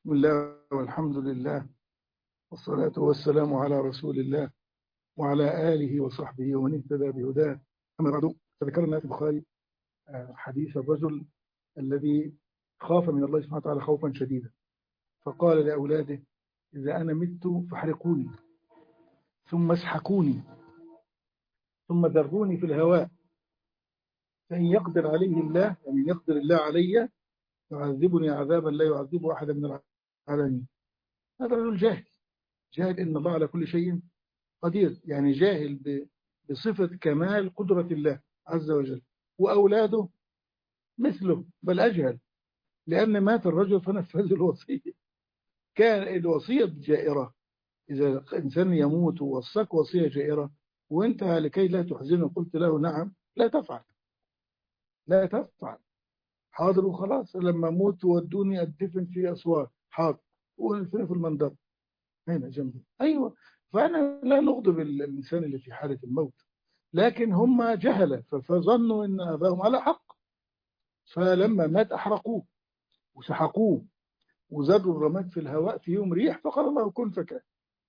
بسم الله والحمد لله والصلاة والسلام على رسول الله وعلى آله وصحبه ومن اهتدى بهداه. أما بعد، فذكرنا في البخاري حديث الرجل الذي خاف من الله سبحانه وتعالى خوفا شديدا، فقال لأولاده: إذا أنا مت فاحرقوني ثم اسحقوني ثم ذروني في الهواء، فإن يقدر عليه الله، يعني يقدر الله علي، يعذبني عذابا لا يعذبه أحد من العالمين. هذا الرجل جاهل إن الله على كل شيء قدير، يعني جاهل بصفة كمال قدرة الله عز وجل، وأولاده مثله بل أجهل، لأن مات الرجل فنفذ الوصية. كان الوصية جائرة، إذا إنسان يموت ووصاك وصية جائرة وأنت لكي لا تحزنه قلت له نعم، لا تفعل، لا تفعل. حاضر وخلاص، لما أموت ودوني أدفن في أسوار، حاضر، وفين في المنظر هنا جنبي، أيوة. فأنا لا نغضب الإنسان اللي في حالة الموت، لكن هم جهلة فظنوا أن أباهم على حق، فلما مات أحرقوه وسحقوه وزروا الرماد في الهواء في يوم ريح، فقال الله كن فكان.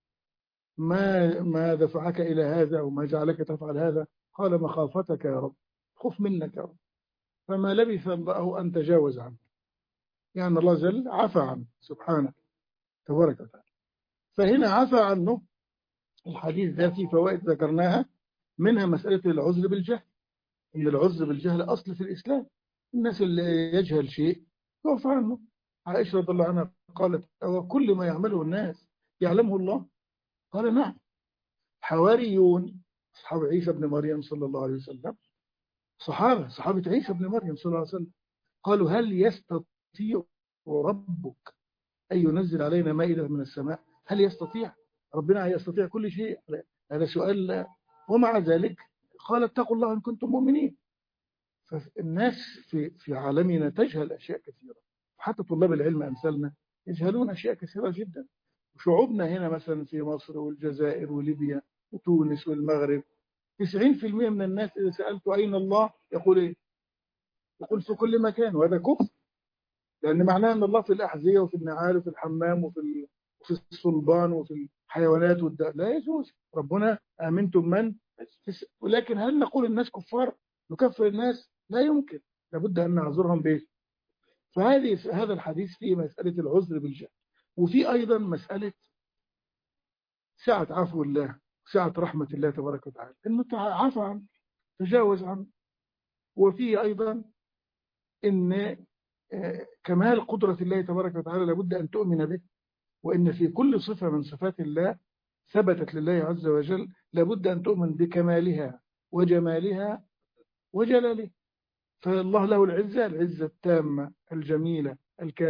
ما دفعك إلى هذا وما جعلك تفعل هذا؟ قال مخافتك يا رب، خف منك يا رب. فما لبث الله أن تجاوز عنه، يعني الله جل عفى عنه سبحانه تبارك وتعالى. فهنا عفى عنه. الحديث ده فيه فوائد ذكرناها، منها مسألة العذر بالجهل، إن العذر بالجهل أصل في الإسلام. الناس اللي يجهل شيء يعفى عنه. عائشة رضي الله عنها قالت: أو كل ما يعمله الناس يعلمه الله؟ قال نعم. حواريون أصحاب عيسى بن مريم صلى الله عليه وسلم، صحابة عيسى بن مريم صلى الله عليه وسلم، قالوا: هل يستطيع ربك أن ينزل علينا مائدة من السماء؟ هل يستطيع؟ ربنا يستطيع كل شيء، هذا سؤال. ومع ذلك قال: اتقوا الله إن كنتم مؤمنين. فالناس في عالمنا تجهل أشياء كثيرة، حتى طلاب العلم أمثالنا يجهلون أشياء كثيرة جدا. وشعوبنا هنا مثلا في مصر والجزائر وليبيا وتونس والمغرب، 90% من الناس إذا سألت أين الله يقول إيه؟ يقول في كل مكان، وهذا كفر، لأن معناه أن الله في الأحذية وفي النعال وفي الحمام وفي الصلبان وفي الحيوانات لا يجوز. ربنا آمنتم من؟ ولكن هل نقول الناس كفار؟ نكفر الناس؟ لا يمكن، لابد أن نعذرهم به. هذا الحديث فيه مسألة العذر بالجهل، وفي أيضا مسألة سعة عفو الله، سعة رحمة الله تبارك وتعالى، أنه عفى عنه، تجاوز عنه. وفيه أيضا أن كمال قدرة الله تبارك وتعالى لابد أن تؤمن به، وإن في كل صفة من صفات الله ثبتت لله عز وجل لابد أن تؤمن بكمالها وجمالها وجلاله. فالله له العزة التامة الجميلة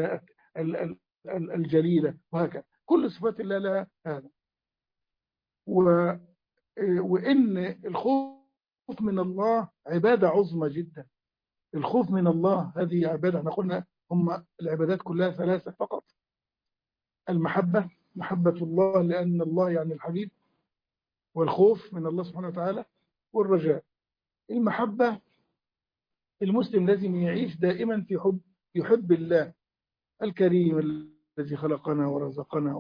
الجليلة، وهكذا كل صفات الله لها هذا. وإن الخوف من الله عبادة عظمى جدا. الخوف من الله هذه عبادة، احنا قلنا هم العبادات كلها ثلاثة فقط: المحبة، محبة الله لأن الله يعني الحبيب، والخوف من الله سبحانه وتعالى، والرجاء. المحبة، المسلم لازم يعيش دائما في يحب الله الكريم الذي خلقنا ورزقنا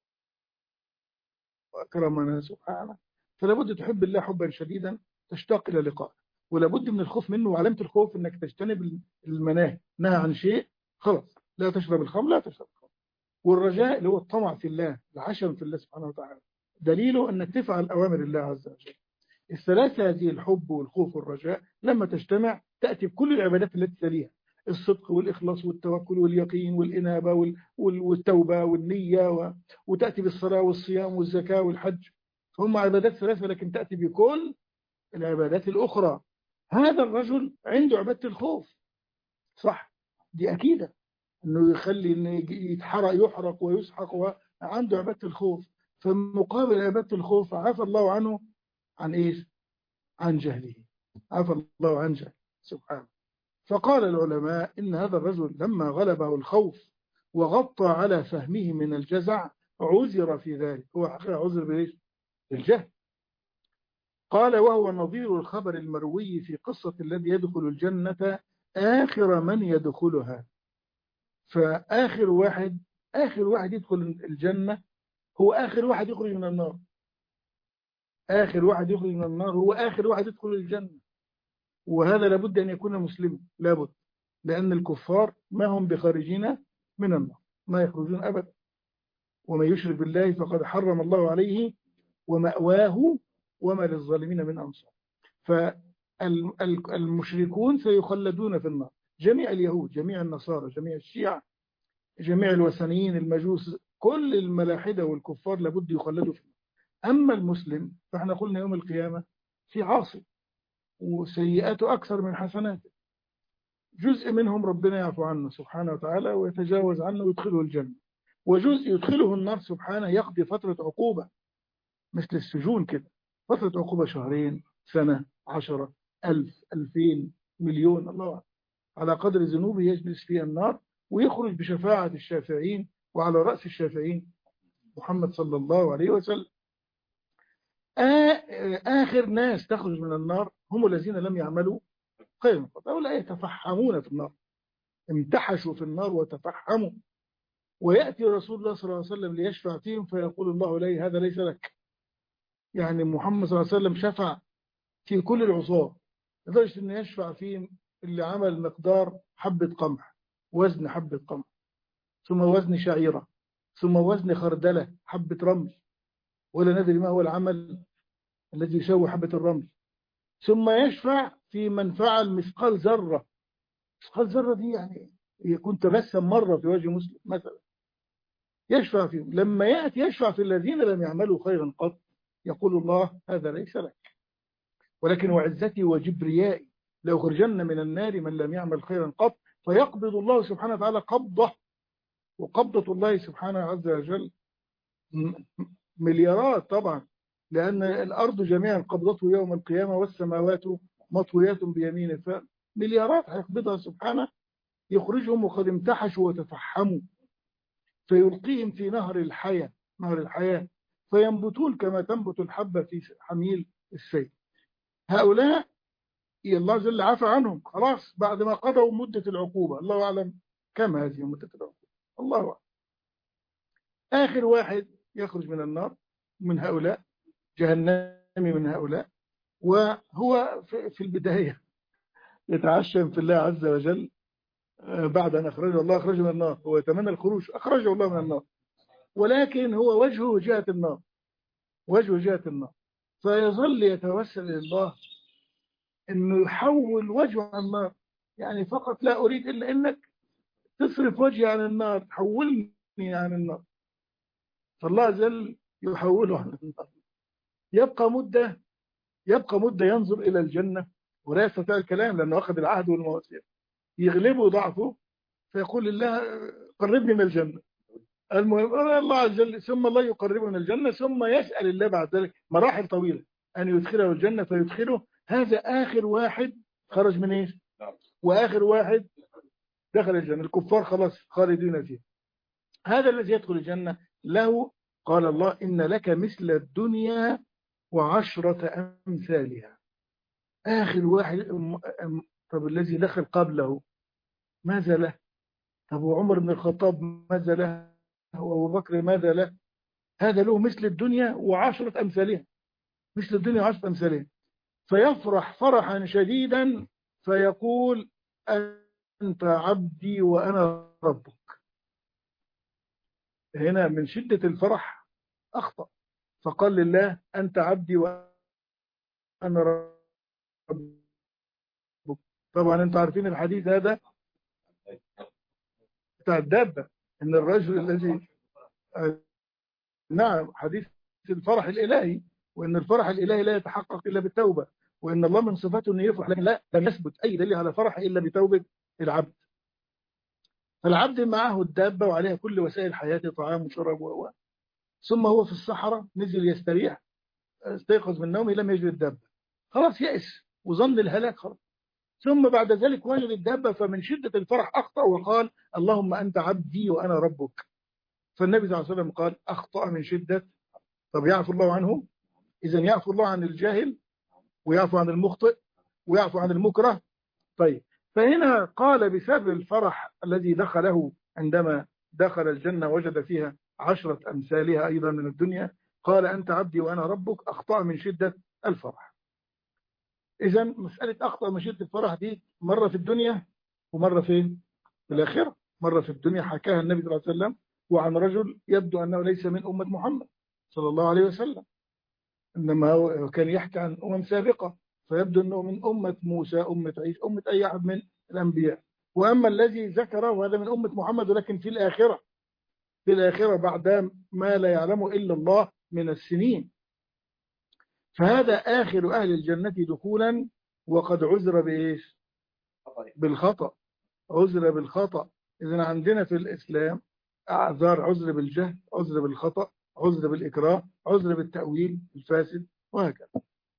وأكرمنا سبحانه، فلا بد تحب الله حبا شديدا تشتاق إلى لقائه. ولا بد من الخوف منه، وعلامة الخوف أنك تجتنب المناهي، نهى عن شيء خلاص، لا تشرب الخمر، لا تشرب الخمر. والرجاء اللي هو الطمع في الله، العشم في الله سبحانه وتعالى، دليله أنك تفعل أوامر الله عز وجل. الثلاثة هذه، الحب والخوف والرجاء، لما تجتمع تأتي بكل العبادات التي تليها: الصدق والإخلاص والتوكل واليقين والإنابة والتوبة والنية، وتأتي بالصلاة والصيام والزكاة والحج. هم عبادات ثلاثة، لكن تأتي بكل العبادات الأخرى. هذا الرجل عنده عبادة الخوف، صح، دي أكيدة، أنه يخلي إنه يحرق ويسحق، وعنده عبادة الخوف. فمقابل عبادة الخوف عفى الله عنه عن إيش؟ عن جهله، عفى الله عن جهله سبحانه. فقال العلماء إن هذا الرجل لما غلبه الخوف وغطى على فهمه من الجزع عذر في ذلك، هو حقيقة عذر بإيش؟ بالجهل. قال: وهو نظير الخبر المروي في قصة الذي يدخل الجنة آخر من يدخلها. فآخر واحد آخر واحد يدخل الجنة هو آخر واحد يخرج من النار. آخر واحد يخرج من النار هو آخر واحد يدخل الجنة. وهذا لابد أن يكون مسلما، لابد، لأن الكفار ما هم بخارجين من النار، ما يخرجون أبدا. ومن يشرك بالله فقد حرم الله عليه ومأواه وما للظالمين من أنصار. فالمشركون سيخلدون في النار، جميع اليهود، جميع النصارى، جميع الشيعة، جميع الوثنيين، المجوس، كل الملاحدة والكفار لابد يخلدوا في النار. أما المسلم فاحنا قلنا يوم القيامة في عاصي وسيئاته أكثر من حسناته، جزء منهم ربنا يعفو عنه سبحانه وتعالى ويتجاوز عنه ويدخله الجنة، وجزء يدخله النار سبحانه يقضي فترة عقوبة مثل السجون كده، فترة عقوبة شهرين، سنة، 10، 1000، 2000، مليون، الله أعلم، على قدر ذنوبه يجلس فيها النار ويخرج بشفاعة الشافعين، وعلى رأس الشافعين محمد صلى الله عليه وسلم. آخر ناس تخرج من النار هم الذين لم يعملوا خيرا، هؤلاء يتفحمون في النار، امتحشوا في النار وتفحموا، ويأتي رسول الله صلى الله عليه وسلم ليشفع فيهم فيقول الله لي هذا ليس لك. يعني محمد صلى الله عليه وسلم شفع في كل العصاة لدرجة أن يشفع فيهم اللي عمل مقدار حبة قمح، وزن حبة قمح، ثم وزن شعيرة، ثم وزن خردلة حبة رمل، ولا ندري ما هو العمل الذي يسوي حبة الرمل، ثم يشفع في من فعل مثقال ذرة. مثقال ذرة دي يعني كنت تبسم مرة في وجه مسلم مثلا، يشفع فيهم. لما يأتي يشفع في الذين لم يعملوا خيرا قط يقول الله هذا ليس لك، ولكن وعزتي وجبريائي لأخرجن من النار من لم يعمل خيرا قط، فيقبض الله سبحانه وتعالى قبضة، وقبضة الله سبحانه عز وجل مليارات طبعا، لأن الأرض جميعا قبضته يوم القيامة والسماوات مطويات بيمينه، فمليارات هيقبضها سبحانه، يخرجهم وقد امتحشوا وتفحموا، فيلقيهم في نهر الحياة، نهر الحياة، فينبتون كما تنبت الحبة في حميل السيل. هؤلاء الله جل عفى عنهم خلاص بعد ما قضوا مدة العقوبة، الله أعلم كم هذه مدة العقوبة، الله أعلم. آخر واحد يخرج من النار من هؤلاء، جهنمي من هؤلاء، وهو في البداية يتعشم في الله عز وجل بعد أن أخرجه الله، أخرجه من النار، هو يتمنى الخروج، أخرجه الله من النار، ولكن هو وجهه جهة النار، وجهه جهة النار، فيظل يتوسل إلى الله إنه يحول وجهه عن النار، يعني فقط لا أريد إلا إنك تصرف وجهي عن النار، تحولني عن النار، فالله عز وجل يحوله عن النار، يبقى مدة ينظر إلى الجنة ولا يستطيع الكلام لأنه أخذ العهد والمواثيق، يغلبه ضعفه فيقول لله قربني من الجنة. المهم الله عز وجل ثم الله يقربه من الجنة، ثم يسأل الله بعد ذلك مراحل طويلة أن يدخله الجنة فيدخله. هذا آخر واحد خرج من إيش؟ وآخر واحد دخل الجنة، الكفار خلاص خالدين فيه. هذا الذي يدخل الجنة له قال الله إن لك مثل الدنيا وعشرة أمثالها. آخر واحد. طب الذي دخل قبله ماذا له؟ طب وعمر بن الخطاب ماذا له؟ وأبو بكر ماذا له؟ هذا له مثل الدنيا وعشرة أمثالها، مثل الدنيا وعشرة أمثالها، فيفرح فرحا شديدا فيقول أنت عبدي وأنا ربك. هنا من شدة الفرح أخطأ، فقال لله أنت عبدي وأنا ربك. طبعا أنتم عارفين الحديث هذا بتاع الدابة، إن الرجل الذي نعم حديث الفرح الإلهي، وإن الفرح الإلهي لا يتحقق إلا بالتوبة، وإن الله من صفاته أنه يفرح، لكن لا لم يثبت أي دليل على فرح إلا بتوبة العبد. فالعبد معه الدابة وعليها كل وسائل حياته، طعام وشرب ثم هو في الصحراء نزل يستريح، استيقظ من نومه لم يجد الدابة، خلاص يأس وظن الهلاك خلاص، ثم بعد ذلك وجد الدابة، فمن شدة الفرح أخطأ وقال اللهم أنت عبدي وأنا ربك. فالنبي صلى الله عليه وسلم قال أخطأ من شدة. طب يعفو الله عنه؟ إذن يعفو الله عن الجاهل ويعفو عن المخطئ ويعفو عن المكره. طيب فهنا قال بسبب الفرح الذي دخله عندما دخل الجنة وجد فيها 10 أمثالها أيضا من الدنيا. قال أنت عبدي وأنا ربك، أخطأ من شدة الفرح. إذا مسألة أخطأ من شدة الفرح دي مرة في الدنيا ومرة في الآخرة. مرة في الدنيا حكاها النبي صلى الله عليه وسلم وعن رجل يبدو أنه ليس من أمة محمد صلى الله عليه وسلم، إنما هو كان يحكي عن أمم سابقة، فيبدو أنه من أمة موسى، أمة عيسى، أمة أي أحد من الأنبياء. وأما الذي ذكره هذا من أمة محمد، ولكن في الآخرة، في الآخرة بعد ما لا يعلمه إلا الله من السنين. فهذا آخر أهل الجنة دخولا وقد عذر بإيش؟ بالخطأ. عذر بالخطأ. إذن عندنا في الإسلام أعذار: عذر بالجهل، عذر بالخطأ، عذر بالإكراه، عذر بالتأويل الفاسد، وهكذا.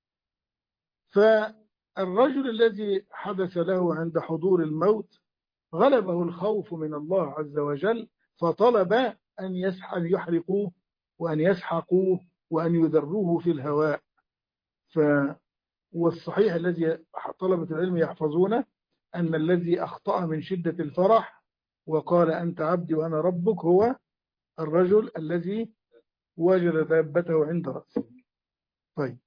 فالرجل الذي حدث له عند حضور الموت غلبه الخوف من الله عز وجل، فطلب أن يحرقوه وأن يسحقوه وأن يذروه في الهواء. والصحيح الذي طلبة العلم يحفظونه أن الذي أخطأ من شدة الفرح وقال أنت عبدي وأنا ربك هو الرجل الذي وجد دابته عند رأسه. طيب،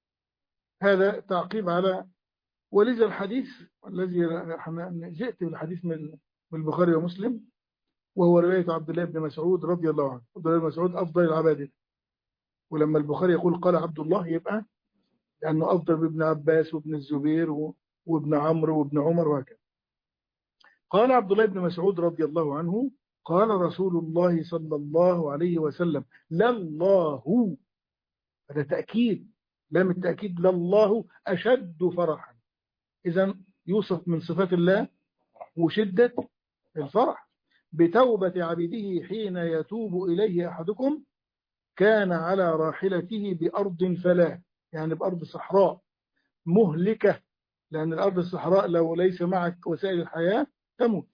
هذا تعقيب على. ولذا الحديث الذي جئت بالحديث من البخاري ومسلم، وهو رواية عبد الله بن مسعود رضي الله عنه. عبد الله بن مسعود أفضل العبادة، ولما البخاري يقول قال عبد الله يبقى لأنه أفضل بابن عباس وابن الزبير وابن عمرو وابن عمر وهكذا. قال عبد الله بن مسعود رضي الله عنه قال رسول الله صلى الله عليه وسلم لله، هذا تأكيد، لام التأكيد، لله أشد فرحا. إذن يوصف من صفات الله وشدة الفرح بتوبة عبده حين يتوب إليه أحدكم كان على راحلته بأرض فلاة، يعني بأرض صحراء مهلكة، لأن الأرض الصحراء لو ليس معك وسائل الحياة تموت.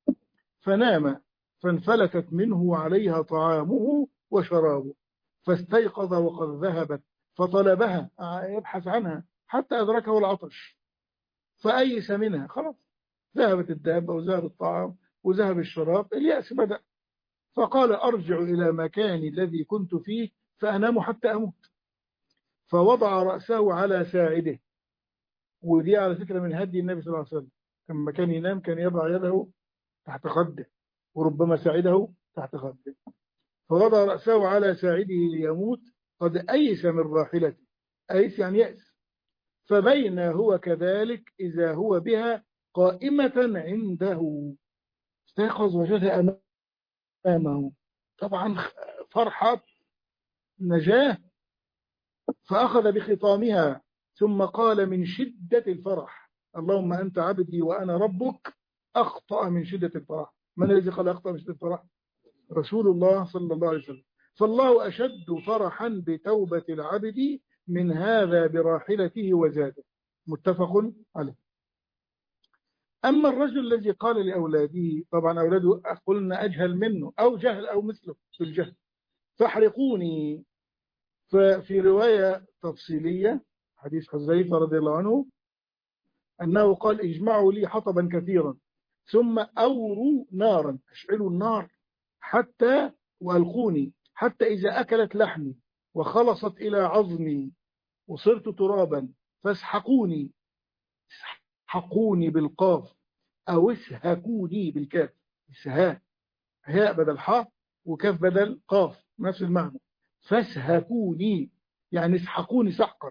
فنام فانفلتت منه عليها طعامه وشرابه، فاستيقظ وقد ذهبت فطلبها يبحث عنها حتى أدركه العطش، فأيس منها، خلاص ذهبت الدابة وذهب الطعام وذهب الشراب، اليأس بدأ. فقال أرجع إلى مكاني الذي كنت فيه فأنام حتى أموت. فوضع رأسه على ساعده، ودي على فكرة من هدي النبي صلى الله عليه وسلم، لما كان ينام كان يضع يده تحت خده وربما ساعده تحت خده. فوضع رأسه على ساعده ليموت قد أيس من راحلته، أيس يعني يأس. فبين هو كذلك إذا هو بها قائمة عنده، استيقظ وجدها أمامه، طبعا فرحة نجاة. فأخذ بخطامها ثم قال من شدة الفرح اللهم أنت عبدي وأنا ربك، أخطأ من شدة الفرح. من الذي قال أخطأ من شدة الفرح؟ رسول الله صلى الله عليه وسلم. فالله أشد فرحا بتوبة العبد من هذا براحلته وزاده، متفق عليه. أما الرجل الذي قال لأولاده، طبعا أولاده قلنا أجهل منه أو جهل أو مثله في الجهل، فاحرقوني. ففي رواية تفصيلية حديث حذيفة رضي الله عنه أنه قال اجمعوا لي حطبا كثيرا ثم أوروا نارا، اشعلوا النار حتى وألقوني حتى إذا أكلت لحمي وخلصت إلى عظمي وصرت ترابا فاسحقوني، اسحقوني بالقاف أو اسهكوني بالكاف، اسهاء، هاء بدل حاء وكاف بدل قاف نفس المعنى. فاسهكوني يعني اسحقوني سحقا،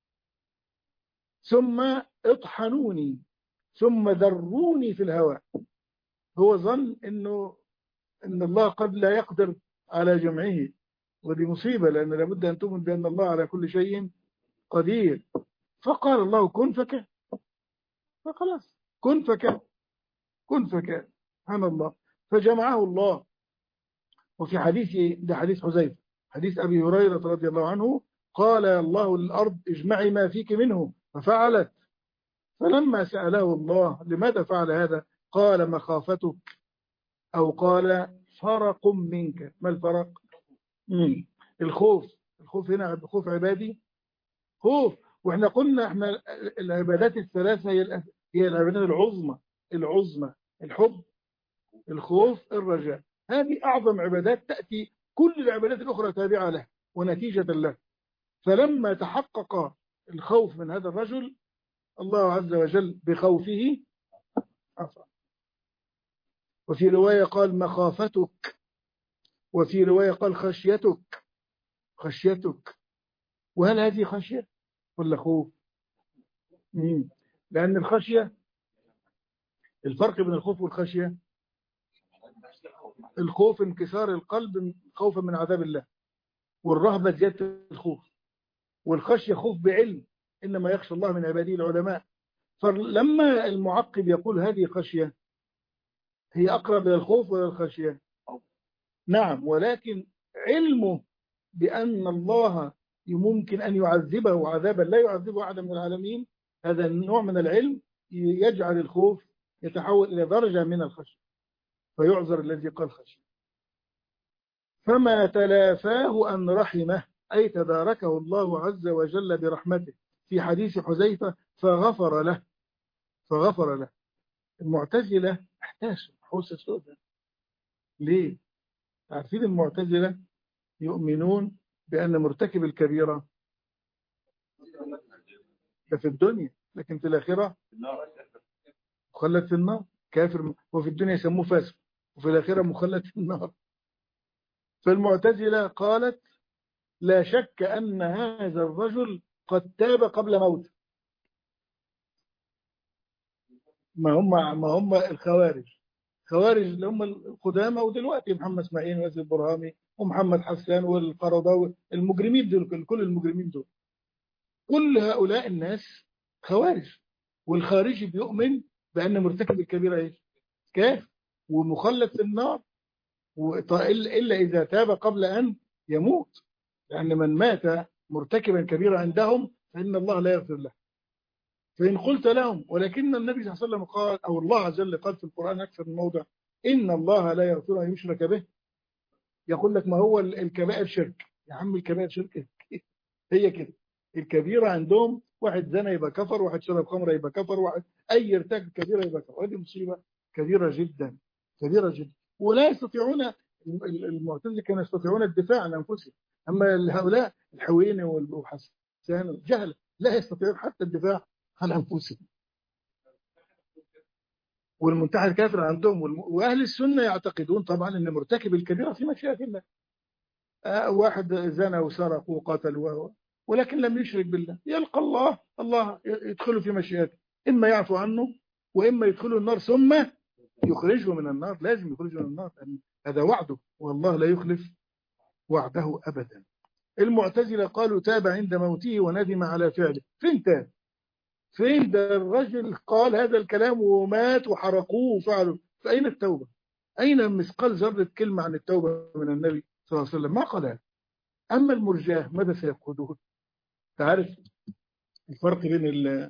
ثم اطحنوني ثم ذروني في الهواء. هو ظن إن الله قد لا يقدر على جمعه، ودي مصيبة، لأن لابد أن تؤمن بأن الله على كل شيء قدير. فقال الله كن فكان، فخلاص كن فكان، كن فكان، سبحان الله. فجمعه الله. وفي حديث، ده حديث حذيفة، حديث أبي هريرة رضي الله عنه قال الله للأرض اجمعي ما فيك منه ففعلت. فلما سأله الله لماذا فعل هذا قال مخافتك، أو قال فرق منك. ما الفرق؟ الخوف. الخوف هنا خوف عبادي، خوف. واحنا قلنا احنا العبادات الثلاثة هي العبادات العظمى، الحب، الخوف، الرجاء. هذه أعظم عبادات، تأتي كل العبادات الأخرى تابعة له ونتيجة له. فلما تحقق الخوف من هذا الرجل، الله عز وجل بخوفه عفا. وفي رواية قال مخافتك، وفي رواية قال خشيتك. خشيتك. وهل هذه خشية ولا خوف؟ لأن الخشية، الفرق بين الخوف والخشية، الخوف انكسار القلب خوفا من عذاب الله، والرهبة زيادة الخوف، والخشية خوف بعلم، إنما يخشى الله من عباده العلماء. فلما المعقب يقول هذه خشية، هي أقرب إلى الخوف ولا الخشية؟ نعم، ولكن علمه بأن الله ممكن أن يعذبه عذابا لا يعذبه أحد من العالمين، هذا النوع من العلم يجعل الخوف يتحول إلى درجة من الخشية، فيعذر الذي قال خشية. فما تلافاه أن رحمه، أي تداركه الله عز وجل برحمته، في حديث حذيفة فغفر له. فغفر له. المعتزلة احتاسوا حوسة سوداء. ليه؟ عارفين المعتزلة يؤمنون بأن مرتكب الكبيرة ده في الدنيا، لكن في الآخرة مخلد في النار، كافر، وفي الدنيا يسموه فاسق، وفي الآخرة مخلد في النار. فالمعتزلة قالت لا شك أن هذا الرجل قد تاب قبل موته. ما هم الخوارج اللي هم القدامى، ودلوقتي محمد اسماعيل وياسر البرهامي ومحمد حسان والقرضاوي، المجرمين دول، كل المجرمين دول، كل هؤلاء الناس خوارج. والخارجي بيؤمن بأن مرتكب الكبيرة ايه؟ كافر ومخلد في النار، إلا إذا تاب قبل أن يموت، لأن من مات مرتكبا كبيرة عندهم فإن الله لا يغفر له. فإن قلت لهم ولكن النبي صلى الله عليه وسلم قال، أو الله عز وجل قال في القرآن أكثر من موضع إن الله لا يغفر أن يشرك به، يقول لك ما هو الكبائر شرك. يا عم الكبائر شرك هي كده. الكبيرة عندهم واحد زنا يبقى كفر، واحد شرب خمر يبقى كفر، واحد أي ارتكب كبيرة يبقى كفر. وهذه مصيبة كبيرة جدا، كبيرة جدا. ولا يستطيعون، المعتزلة كانوا يستطيعون الدفاع عن أنفسهم، أما هؤلاء الحويني وحسان الجهل لا يستطيعون حتى الدفاع عن أنفسهم. والمنتحر كافر عندهم، وأهل السنة يعتقدون طبعا أن مرتكب الكبيرة في مشيئة الله. واحد زنى وسرق وقتل ولكن لم يشرك بالله، يلقى الله يدخله في مشيئته، إما يعفو عنه وإما يدخله النار ثم يخرجه من النار. لازم يخرجه من النار، هذا وعده، والله لا يخلف وعده أبدا. المعتزلة قالوا تاب عند موته وندم على فعله. فين تاب؟ فين ده الرجل قال هذا الكلام ومات وحرقوه وفعلوا؟ فأين التوبة؟ أين مثقال ذرة كلمة عن التوبة من النبي صلى الله عليه وسلم؟ ما قالها. أما المرجئة ماذا سيفقدون؟ تعرف الفرق بين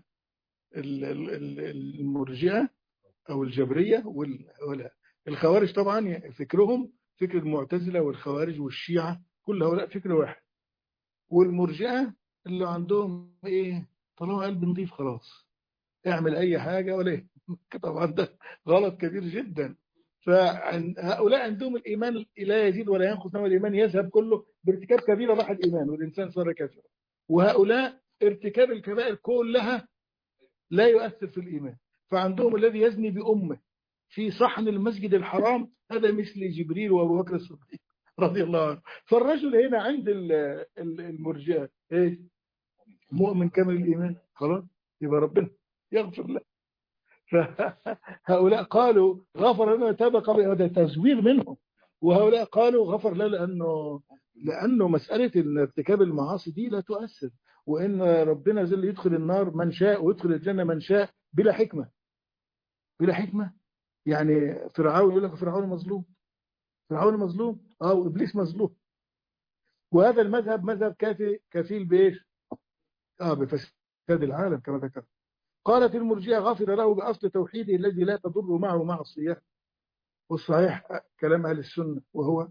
المرجئة أو الجبرية والخوارج؟ طبعا فكرهم فكر المعتزلة والخوارج والشيعة، كل هؤلاء فكر واحد. والمرجئة اللي عندهم إيه؟ طالما قلب نضيف خلاص اعمل أي حاجة ولا إيه؟ طبعا ده غلط كبير جدا. فهؤلاء عندهم الإيمان لا يزيد ولا ينقص، إنما الإيمان يذهب كله بارتكاب كبيرة راح الإيمان والإنسان صار كافرا. وهؤلاء ارتكاب الكبائر كلها لا يؤثر في الإيمان. فعندهم الذي يزني بأمه في صحن المسجد الحرام هذا مثل جبريل وأبو بكر الصديق رضي الله عنه. فالرجل هنا عند المرجئة ايه؟ مؤمن كامل الإيمان، خلاص يبقى ربنا يغفر له. فهؤلاء قالوا غفر لنا تاب قبل، هذا تزوير منهم. وهؤلاء قالوا غفر له لأنه مسألة ارتكاب المعاصي دي لا تؤثر، وإن ربنا زل يدخل النار من شاء ويدخل الجنة من شاء بلا حكمة. بلا حكمة يعني فرعون يقول لك فرعون مظلوم، فرعون مظلوم وإبليس مظلوم. وهذا المذهب مذهب كفيل بإيش؟ بفساد العالم كما ذكرت. قالت المرجئة غفر له بأصل توحيده الذي لا تضر معه معصية. والصحيح كلام أهل السنة، وهو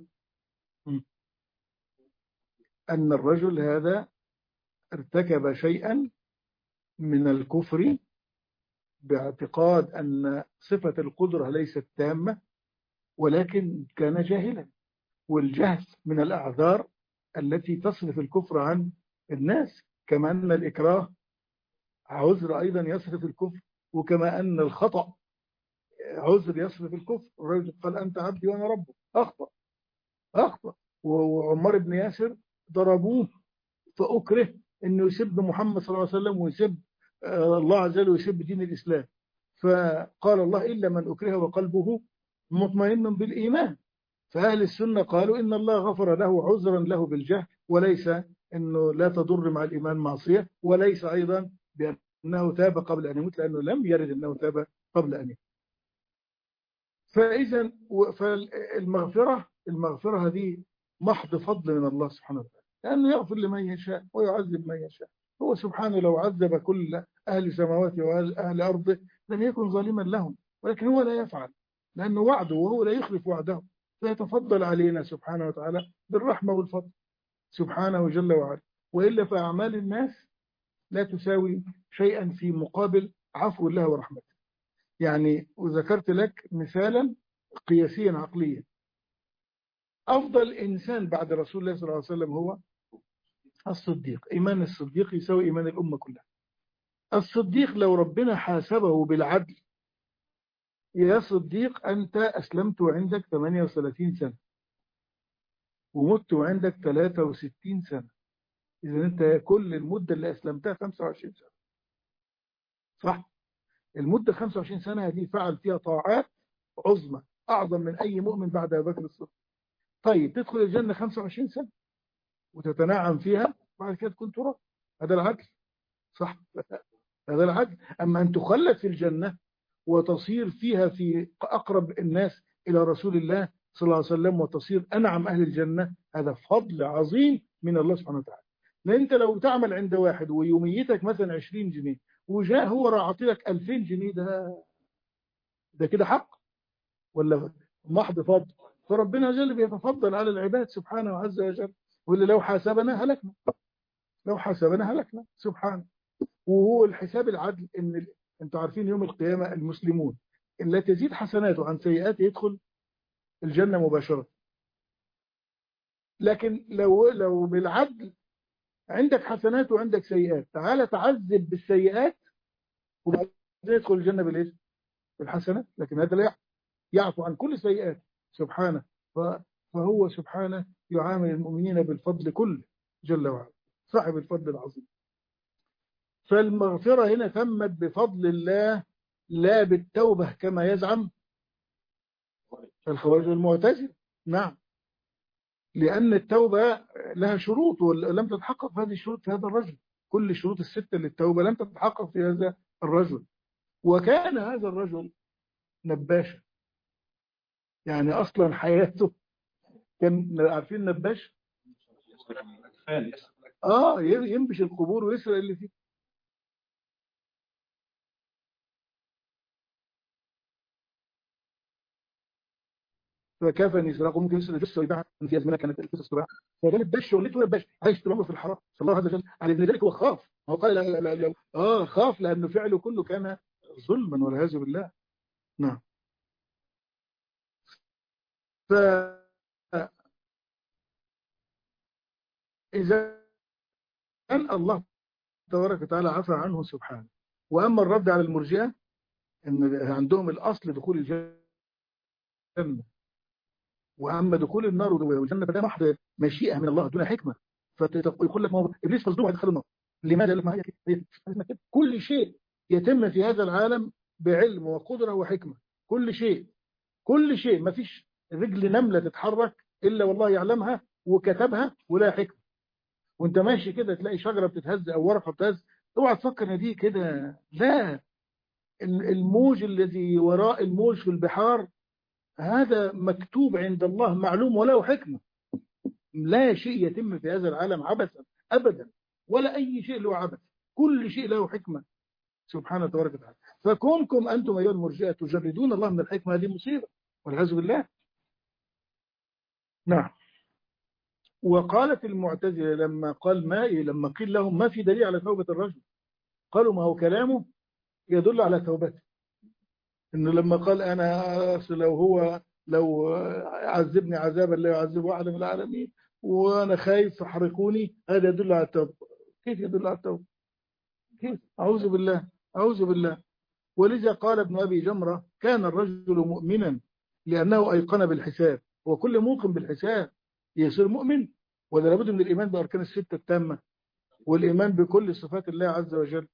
أن الرجل هذا ارتكب شيئا من الكفر، باعتقاد أن صفة القدرة ليست تامة، ولكن كان جاهلا، والجهل من الأعذار التي تصرف الكفر عن الناس، كما أن الإكراه عذر أيضا يصرف الكفر، وكما أن الخطأ عذر يصرف الكفر. الرجل قال أنت عبدي وأنا ربك، أخطأ. وعمار بن ياسر ضربوه فأكره أنه يسب محمد صلى الله عليه وسلم ويسب الله عز وجل ويسب دين الإسلام، فقال الله إلا من أكره وقلبه مطمئن بالإيمان. فأهل السنة قالوا إن الله غفر له عذرا له بالجهل، وليس أنه لا تضر مع الإيمان معصية، وليس أيضا بأنه تاب قبل أن يموت، لأنه لم يرد أنه تاب قبل أن يموت. فإذا المغفرة هذه محض فضل من الله سبحانه وتعالى، لأنه يغفر لمن يشاء ويعذب من يشاء. هو سبحانه لو عذب كل أهل سماواته وأهل أرضه لم يكن ظالما لهم، ولكن هو لا يفعل لأنه وعده وهو لا يخلف وعده، فيتفضل علينا سبحانه وتعالى بالرحمة والفضل سبحانه جل وعلا. وإلا فأعمال الناس لا تساوي شيئا في مقابل عفو الله ورحمته. يعني وذكرت لك مثالا قياسيا عقليا، أفضل إنسان بعد رسول الله صلى الله عليه وسلم هو الصديق. إيمان الصديق يساوي إيمان الأمة كلها. الصديق لو ربنا حاسبه بالعدل، يا صديق أنت أسلمت وعندك 38 سنة ومت وعندك 63 سنة، إذا أنت كل المدة اللي أسلمتها 25 سنة، صح؟ المدة 25 سنة هذه فعل فيها طاعات عظمى أعظم من أي مؤمن بعد أبي بكر الصديق. طيب تدخل الجنة 25 سنة وتتنعم فيها، بعد كده تكون تراب. هذا العدل، صح؟ هذا العدل. أما أن تخلد في الجنة وتصير فيها في أقرب الناس إلى رسول الله صلى الله عليه وسلم وتصير أنعم أهل الجنة، هذا فضل عظيم من الله سبحانه وتعالى. لأن أنت لو تعمل عند واحد ويوميتك مثلا 20 جنيه وجاء هو راح عطيلك 2000 جنيه، ده كده حق ولا محض فضل؟ فربنا جل بيتفضل على العباد سبحانه عز وجل. واللي لو حاسبنا هلكنا، لو حاسبنا هلكنا سبحانه. وهو الحساب العدل ان انتوا عارفين يوم القيامه المسلمون اللي تزيد حسناته عن سيئاته يدخل الجنه مباشره. لكن لو بالعدل عندك حسنات وعندك سيئات، تعالى تعذب بالسيئات وبعدين يدخل الجنه بالايه؟ بالحسنات. لكن هذا لا يعفو عن كل سيئات سبحانه. فهو سبحانه يعامل المؤمنين بالفضل كله جل وعلا، صاحب الفضل العظيم. فالمغفرة هنا تمت بفضل الله لا بالتوبة كما يزعم الخوارج والمعتزلة. نعم، لأن التوبة لها شروط ولم تتحقق هذه الشروط في هذا الرجل. كل الشروط الستة للتوبة لم تتحقق في هذا الرجل. وكان هذا الرجل نباشا، يعني أصلا حياته كان عارفين نباش، ينبش القبور ويسرق اللي فيه. فكافني يسرقه، ممكن يسرق جثه ويبيعها في ازمنه كانت القصص تباع. فده الدش شغلته نباش، عايش طول عمره في الحرام. صلى الله عز وجل على ابن ذلك هو خاف. هو قال لا خاف لانه فعله كله كان ظلما والعياذ بالله. نعم. فإذا الله تبارك وتعالى عفى عنه سبحانه. وأما الرد على المرجئة أن عندهم الأصل دخول الجنة، وأما دخول النار والجنة فده محض مشيئة من الله دون حكمة. فيقول لك ما هو إبليس مصدوم هيدخل النار، لماذا؟ لك ما هي كل شيء يتم في هذا العالم بعلم وقدرة وحكمة. كل شيء ما فيش رجل نملة تتحرك إلا والله يعلمها وكتبها ولا حكمة. وانت ماشي كده تلاقي شجرة بتتهز أو ورقة بتتهز، اوعى تفكر ان دي كده، لا. الموج الذي وراء الموج في البحار هذا مكتوب عند الله معلوم وله حكمة. لا شيء يتم في هذا العالم عبثا أبدا، ولا أي شيء له عبث، كل شيء له حكمة سبحانه تبارك وتعالى. فكونكم أنتم أيها المرجئة تجردون الله من الحكمة هذه مصيبة والعياذ بالله. نعم. وقالت المعتزلة لما قيل لهم ما في دليل على توبة الرجل، قالوا ما هو كلامه يدل على توبته. انه لما قال انا لو هو لو عذبني عذابا لا يعذب أحد من العالمين وأنا خايف فحرقوني، هذا يدل على التوبة. كيف يدل على التوبة؟ كيف؟ أعوذ بالله، أعوذ بالله. ولذا قال ابن أبي جمرة كان الرجل مؤمنا لأنه أيقن بالحساب. وكل موقن بالحساب يصير مؤمن؟ ولا لابد من الإيمان بأركان الستة التامة والإيمان بكل صفات الله عز وجل؟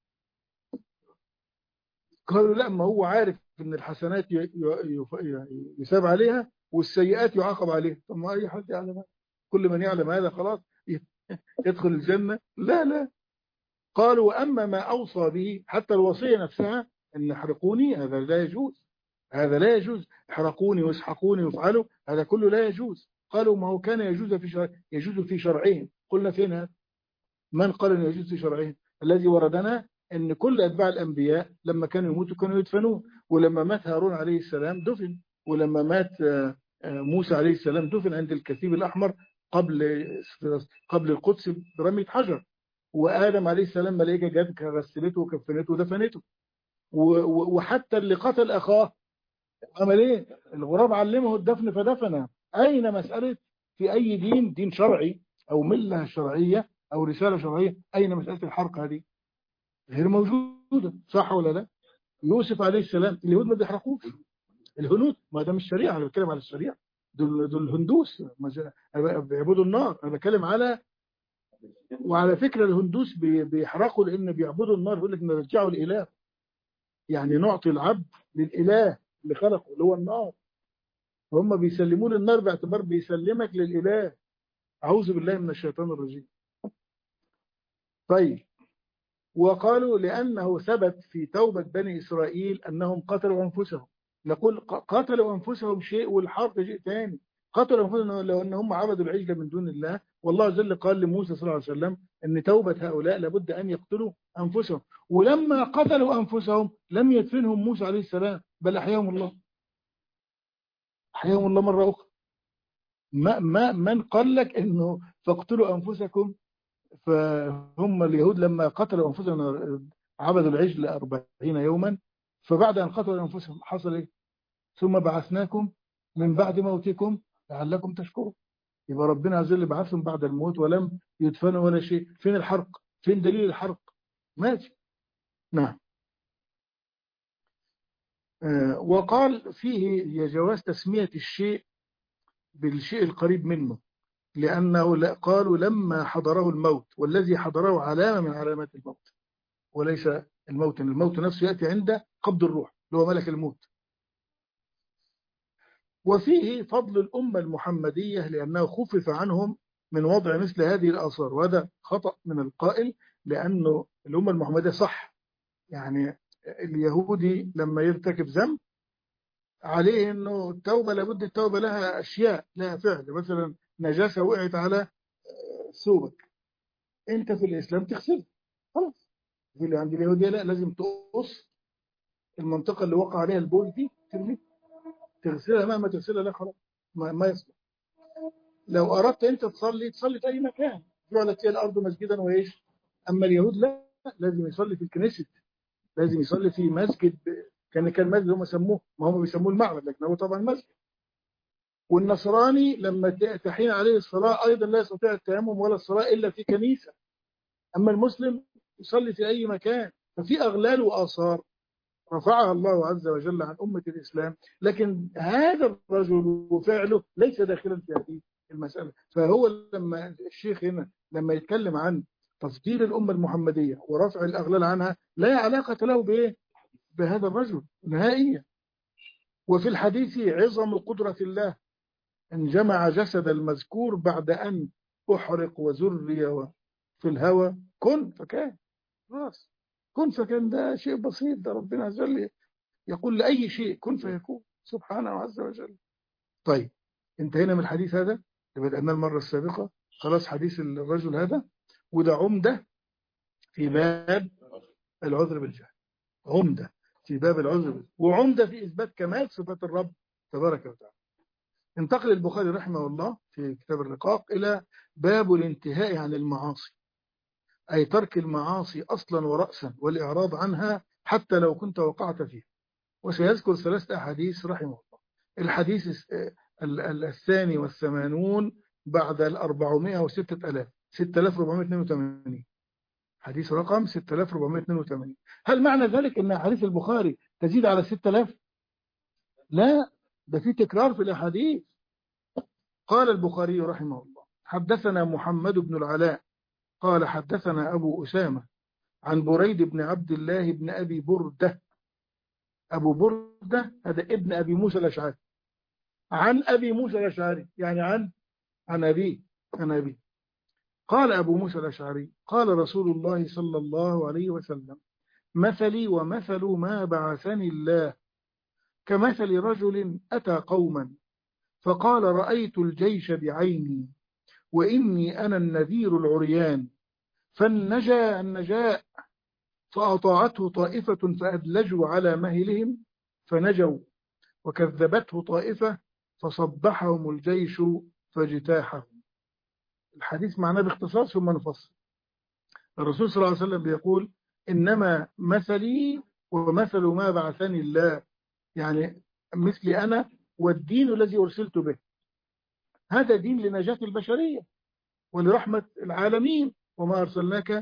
قالوا لا، ما هو عارف ان الحسنات يثاب عليها والسيئات يعاقب عليها. طب ما اي حد يعلم هذا، كل من يعلم هذا خلاص يدخل الجنة؟ لا لا. قالوا واما ما اوصى به، حتى الوصية نفسها ان احرقوني، هذا لا يجوز، هذا لا يجوز. احرقوني واسحقوني وافعلوا، هذا كله لا يجوز. قالوا ما هو كان يجوز في يجوز في شرعهم. قلنا فين هذا؟ من قال انه يجوز في شرعهم؟ الذي وردنا ان كل اتباع الانبياء لما كانوا يموتوا كانوا يدفنون. ولما مات هارون عليه السلام دفن، ولما مات موسى عليه السلام دفن عند الكثيب الاحمر قبل القدس برمية حجر. وادم عليه السلام ملائكه جت غسلته وكفنته ودفنته. وحتى اللي قتل اخاه عمل ايه؟ الغراب علمه الدفن فدفنه. اين مساله في اي دين شرعي او مله شرعيه او رساله شرعيه، اين مساله الحرق هذه؟ غير موجوده، صح ولا لا؟ يوسف عليه السلام اليهود ما بيحرقوش، الهنود، ما ده مش شريعه، انا بتكلم على الشريعه. دول هندوس بيعبدوا النار، انا بتكلم على. وعلى فكره الهندوس بيحرقوا لان بيعبدوا النار، بيقول لك نرجعوا الاله، يعني نعطي العبد للاله اللي خلقه اللي هو النار. هم بيسلمون النار باعتبار بيسلمك للاله. اعوذ بالله من الشيطان الرجيم. طيب، وقالوا لأنه ثبت في توبة بني إسرائيل أنهم قتلوا أنفسهم. نقول قتلوا أنفسهم شيء والحرق شيء ثاني. قتلوا أنفسهم لو أنهم عبدوا العجل من دون الله، والله جل قال لموسى صلى الله عليه وسلم أن توبة هؤلاء لابد أن يقتلوا أنفسهم. ولما قتلوا أنفسهم لم يدفنهم موسى عليه السلام، بل أحياهم الله، أحياهم الله مرة أخرى. من قال لك أنه فاقتلوا أنفسكم؟ فهم اليهود لما قتلوا أنفسهم عبدوا العجل 40 يوما، فبعد أن قتلوا أنفسهم حصل إيه؟ ثم بعثناكم من بعد موتكم لعلكم تشكرون. يبقى ربنا عز وجل بعثهم بعد الموت ولم يدفنوا ولا شيء. فين الحرق؟ فين دليل الحرق؟ ماشي. نعم. وقال فيه جواز تسمية الشيء بالشيء القريب منه، لأنه قالوا لما حضره الموت، والذي حضره علامة من علامات الموت وليس الموت. الموت نفسه يأتي عند قبض الروح اللي هو ملك الموت. وفيه فضل الأمة المحمدية لأنه خفف عنهم من وضع مثل هذه الآثار. وهذا خطأ من القائل، لأنه الأمة المحمدية صح، يعني اليهودي لما يرتكب ذنب عليه أنه التوبة لابد التوبة لها أشياء، لها فعل. مثلا نجاسة وقعت على ثوبك، أنت في الإسلام تغسلها خلاص. في اللي عند اليهودية لا، لازم تقص المنطقة اللي وقع عليها البول دي، ترمي تغسلها، مهما تغسلها لا خلاص ما يصلح. لو أردت أنت تصلي في أي مكان، جعلت هي الأرض مسجدا وإيش. أما اليهود لا، لازم يصلي في الكنيسة، لازم يصلي في مسجد. كان مسجد هم سموه، ما هم بيسموه المعبد لكن هو طبعا مسجد. والنصراني لما تحين عليه الصلاة أيضا لا يستطيع التيمم ولا الصلاة إلا في كنيسة. أما المسلم يصلي في أي مكان. ففي أغلال وآثار رفعها الله عز وجل عن أمة الإسلام، لكن هذا الرجل وفعله ليس داخلا في هذه المسألة. فهو لما الشيخ هنا لما يتكلم عن تفضيل الأمة المحمدية ورفع الأغلال عنها، لا علاقة له بإيه؟ بهذا الرجل نهائيا. وفي الحديث عظم قدرة الله أن جمع جسد المذكور بعد أن أحرق وزري في الهوى كن فكان. خلاص، كن فكان، ده شيء بسيط. ده ربنا عز وجل يقول لأي شيء كن فيكون سبحانه عز وجل. طيب، انتهينا من الحديث هذا اللي بدأناه المرة السابقة. خلاص، حديث الرجل هذا، وده عمدة في باب العذر بالجهل، عمدة في باب العذر بالجهل، وعمدة في إثبات كمال صفات الرب تبارك وتعالى. انتقل البخاري رحمه الله في كتاب الرقاق إلى باب الانتهاء عن المعاصي، أي ترك المعاصي أصلا ورأسا والإعراض عنها حتى لو كنت وقعت فيها. وسيذكر 3 أحاديث رحمه الله. الحديث الثاني والثمانون بعد 406,000 6482. حديث رقم 6482. هل معنى ذلك أن حديث البخاري تزيد على 6000؟ لا، ده في تكرار في الأحاديث. قال البخاري رحمه الله: حدثنا محمد بن العلاء قال حدثنا أبو أسامة عن بريد بن عبد الله بن أبي بردة. أبو بردة هذا ابن أبي موسى الأشعري، عن أبي موسى الأشعري، يعني عن أبي. قال أبو موسى الأشعري: قال رسول الله صلى الله عليه وسلم: مثلي ومثل ما بعثني الله كمثل رجل أتى قوما فقال: رأيت الجيش بعيني وإني أنا النذير العريان، فالنجا النجاء، فأطاعته طائفة فأدلجوا على مهلهم فنجوا، وكذبته طائفة فصبحهم الجيش فاجتاحهم. الحديث معناه باختصار ثم نفصل. الرسول صلى الله عليه وسلم بيقول: إنما مثلي ومثل ما بعثني الله، يعني مثلي أنا والدين الذي أرسلت به، هذا دين لنجاة البشرية ولرحمة العالمين، وما أرسلناك.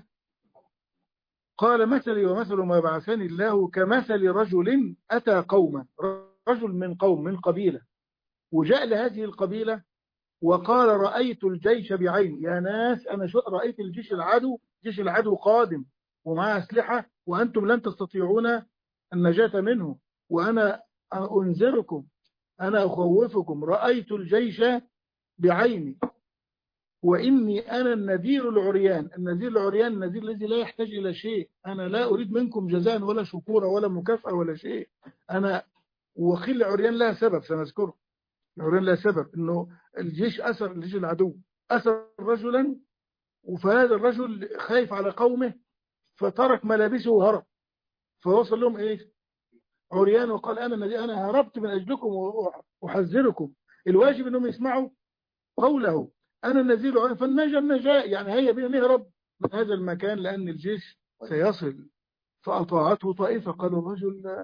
قال: مثلي ومثل ما بعثني الله كمثل رجل أتى قوما، رجل من قوم من قبيلة، وجاء لهذه القبيلة وقال: رأيت الجيش بعيني، يا ناس أنا رأيت الجيش العدو، جيش العدو قادم ومعه أسلحة وأنتم لن تستطيعون النجاة منه، وأنا أنذركم، أنا أخوفكم، رأيت الجيش بعيني وإني أنا النذير العريان. النذير العريان النذير الذي لا يحتاج إلى شيء، أنا لا أريد منكم جزاء ولا شكورا ولا مكافأة ولا شيء. أنا وخيل العريان لها سبب سنذكره. العريان لها سبب، إنه الجيش أسر، الجيش العدو أسر رجلا، فهذا الرجل خايف على قومه فترك ملابسه وهرب، فوصل لهم إيه؟ عريان، وقال: أنا هربت من أجلكم وأحذركم. الواجب أنهم يسمعوا قوله: أنا النذير العريان، فالنجا النجاء، يعني هيا بنا نهرب من هذا المكان لأن الجيش سيصل. فأطاعته طائفة، قال الرجل،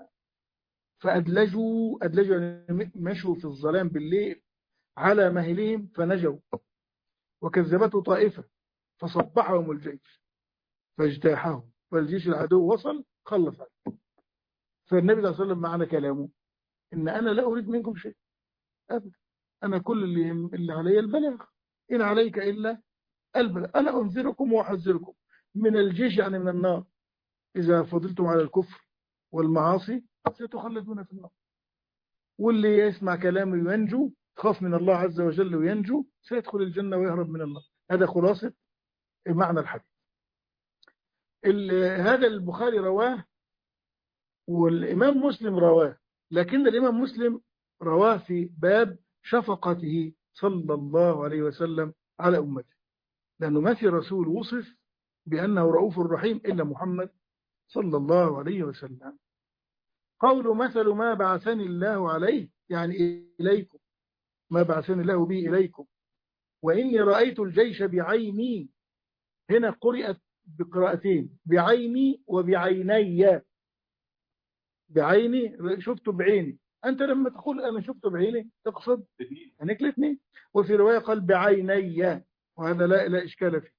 فأدلجوا يعني مشوا في الظلام بالليل على مهلهم فنجوا، وكذبته طائفة فصبحهم الجيش فاجتاحهم، والجيش العدو وصل خلص عليه. فالنبي صلى الله عليه وسلم معنى كلامه إن أنا لا أريد منكم شيء أبدا، أنا كل اللي علي البلاغ، إن عليك إلا البلاغ، أنا أنذركم وأحذركم من الجيش، يعني من النار. إذا فضلتم على الكفر والمعاصي ستخلدون في النار، واللي يسمع كلامه ينجو، خاف من الله عز وجل وينجو، سيدخل الجنة ويهرب من النار. هذا خلاصة معنى الحديث. هذا البخاري رواه والإمام مسلم رواه، لكن الإمام مسلم رواه في باب شفقته صلى الله عليه وسلم على أمته، لأنه ما في رسول وصف بأنه رؤوف رحيم إلا محمد صلى الله عليه وسلم. قول مثل ما بعثني الله عليه، يعني إليكم، ما بعثني الله به إليكم، وإني رأيت الجيش بعيني. هنا قرأت بقراءتين، بعيني وبعيني. بعيني شفته بعيني، أنت لما تقول أنا شفته بعيني تقصد أنك الاثنين، وفي رواية قال بعيني، وهذا لا إشكال فيه.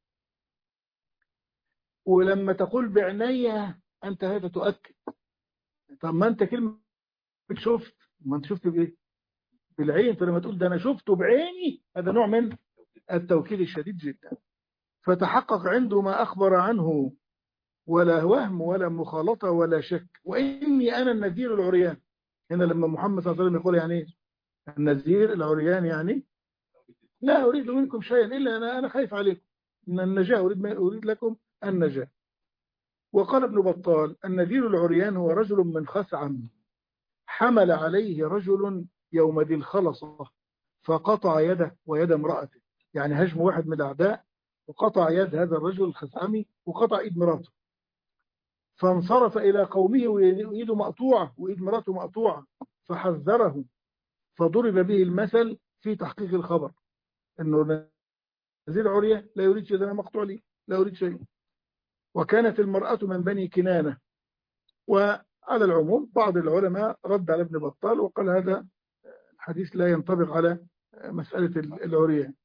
ولما تقول بعيني أنت هذا تؤكد. طب ما أنت كلمة شفت، ما أنت شفت بإيه؟ بالعين. فلما تقول ده أنا شفته بعيني، هذا نوع من التوكيد الشديد جدا. فتحقق عنده ما أخبر عنه، ولا وهم ولا مخالطة ولا شك. وإني أنا النذير العريان، هنا لما محمد صلى الله عليه وسلم يقول يعني إيه النذير العريان، يعني لا أريد منكم شيئا إلا أنا خايف عليكم من النجاة، أريد لكم النجاة. وقال ابن بطال: النذير العريان هو رجل من خثعم حمل عليه رجل يوم ذي الخلصة فقطع يده ويد امرأته، يعني هجم واحد من الأعداء وقطع يد هذا الرجل الخثعمي وقطع إيد مراته، فانصرف إلى قومه وإيده مقطوعة وإيد مراته مقطوعة، فحذرهم، فضرب به المثل في تحقيق الخبر، أنه نذير عريان لا يريد شيء، أنا مقطوع لي لا أريد شيء. وكانت المرأة من بني كنانة. وعلى العموم بعض العلماء رد على ابن بطال وقال هذا حديث لا ينطبق على مسألة العريان.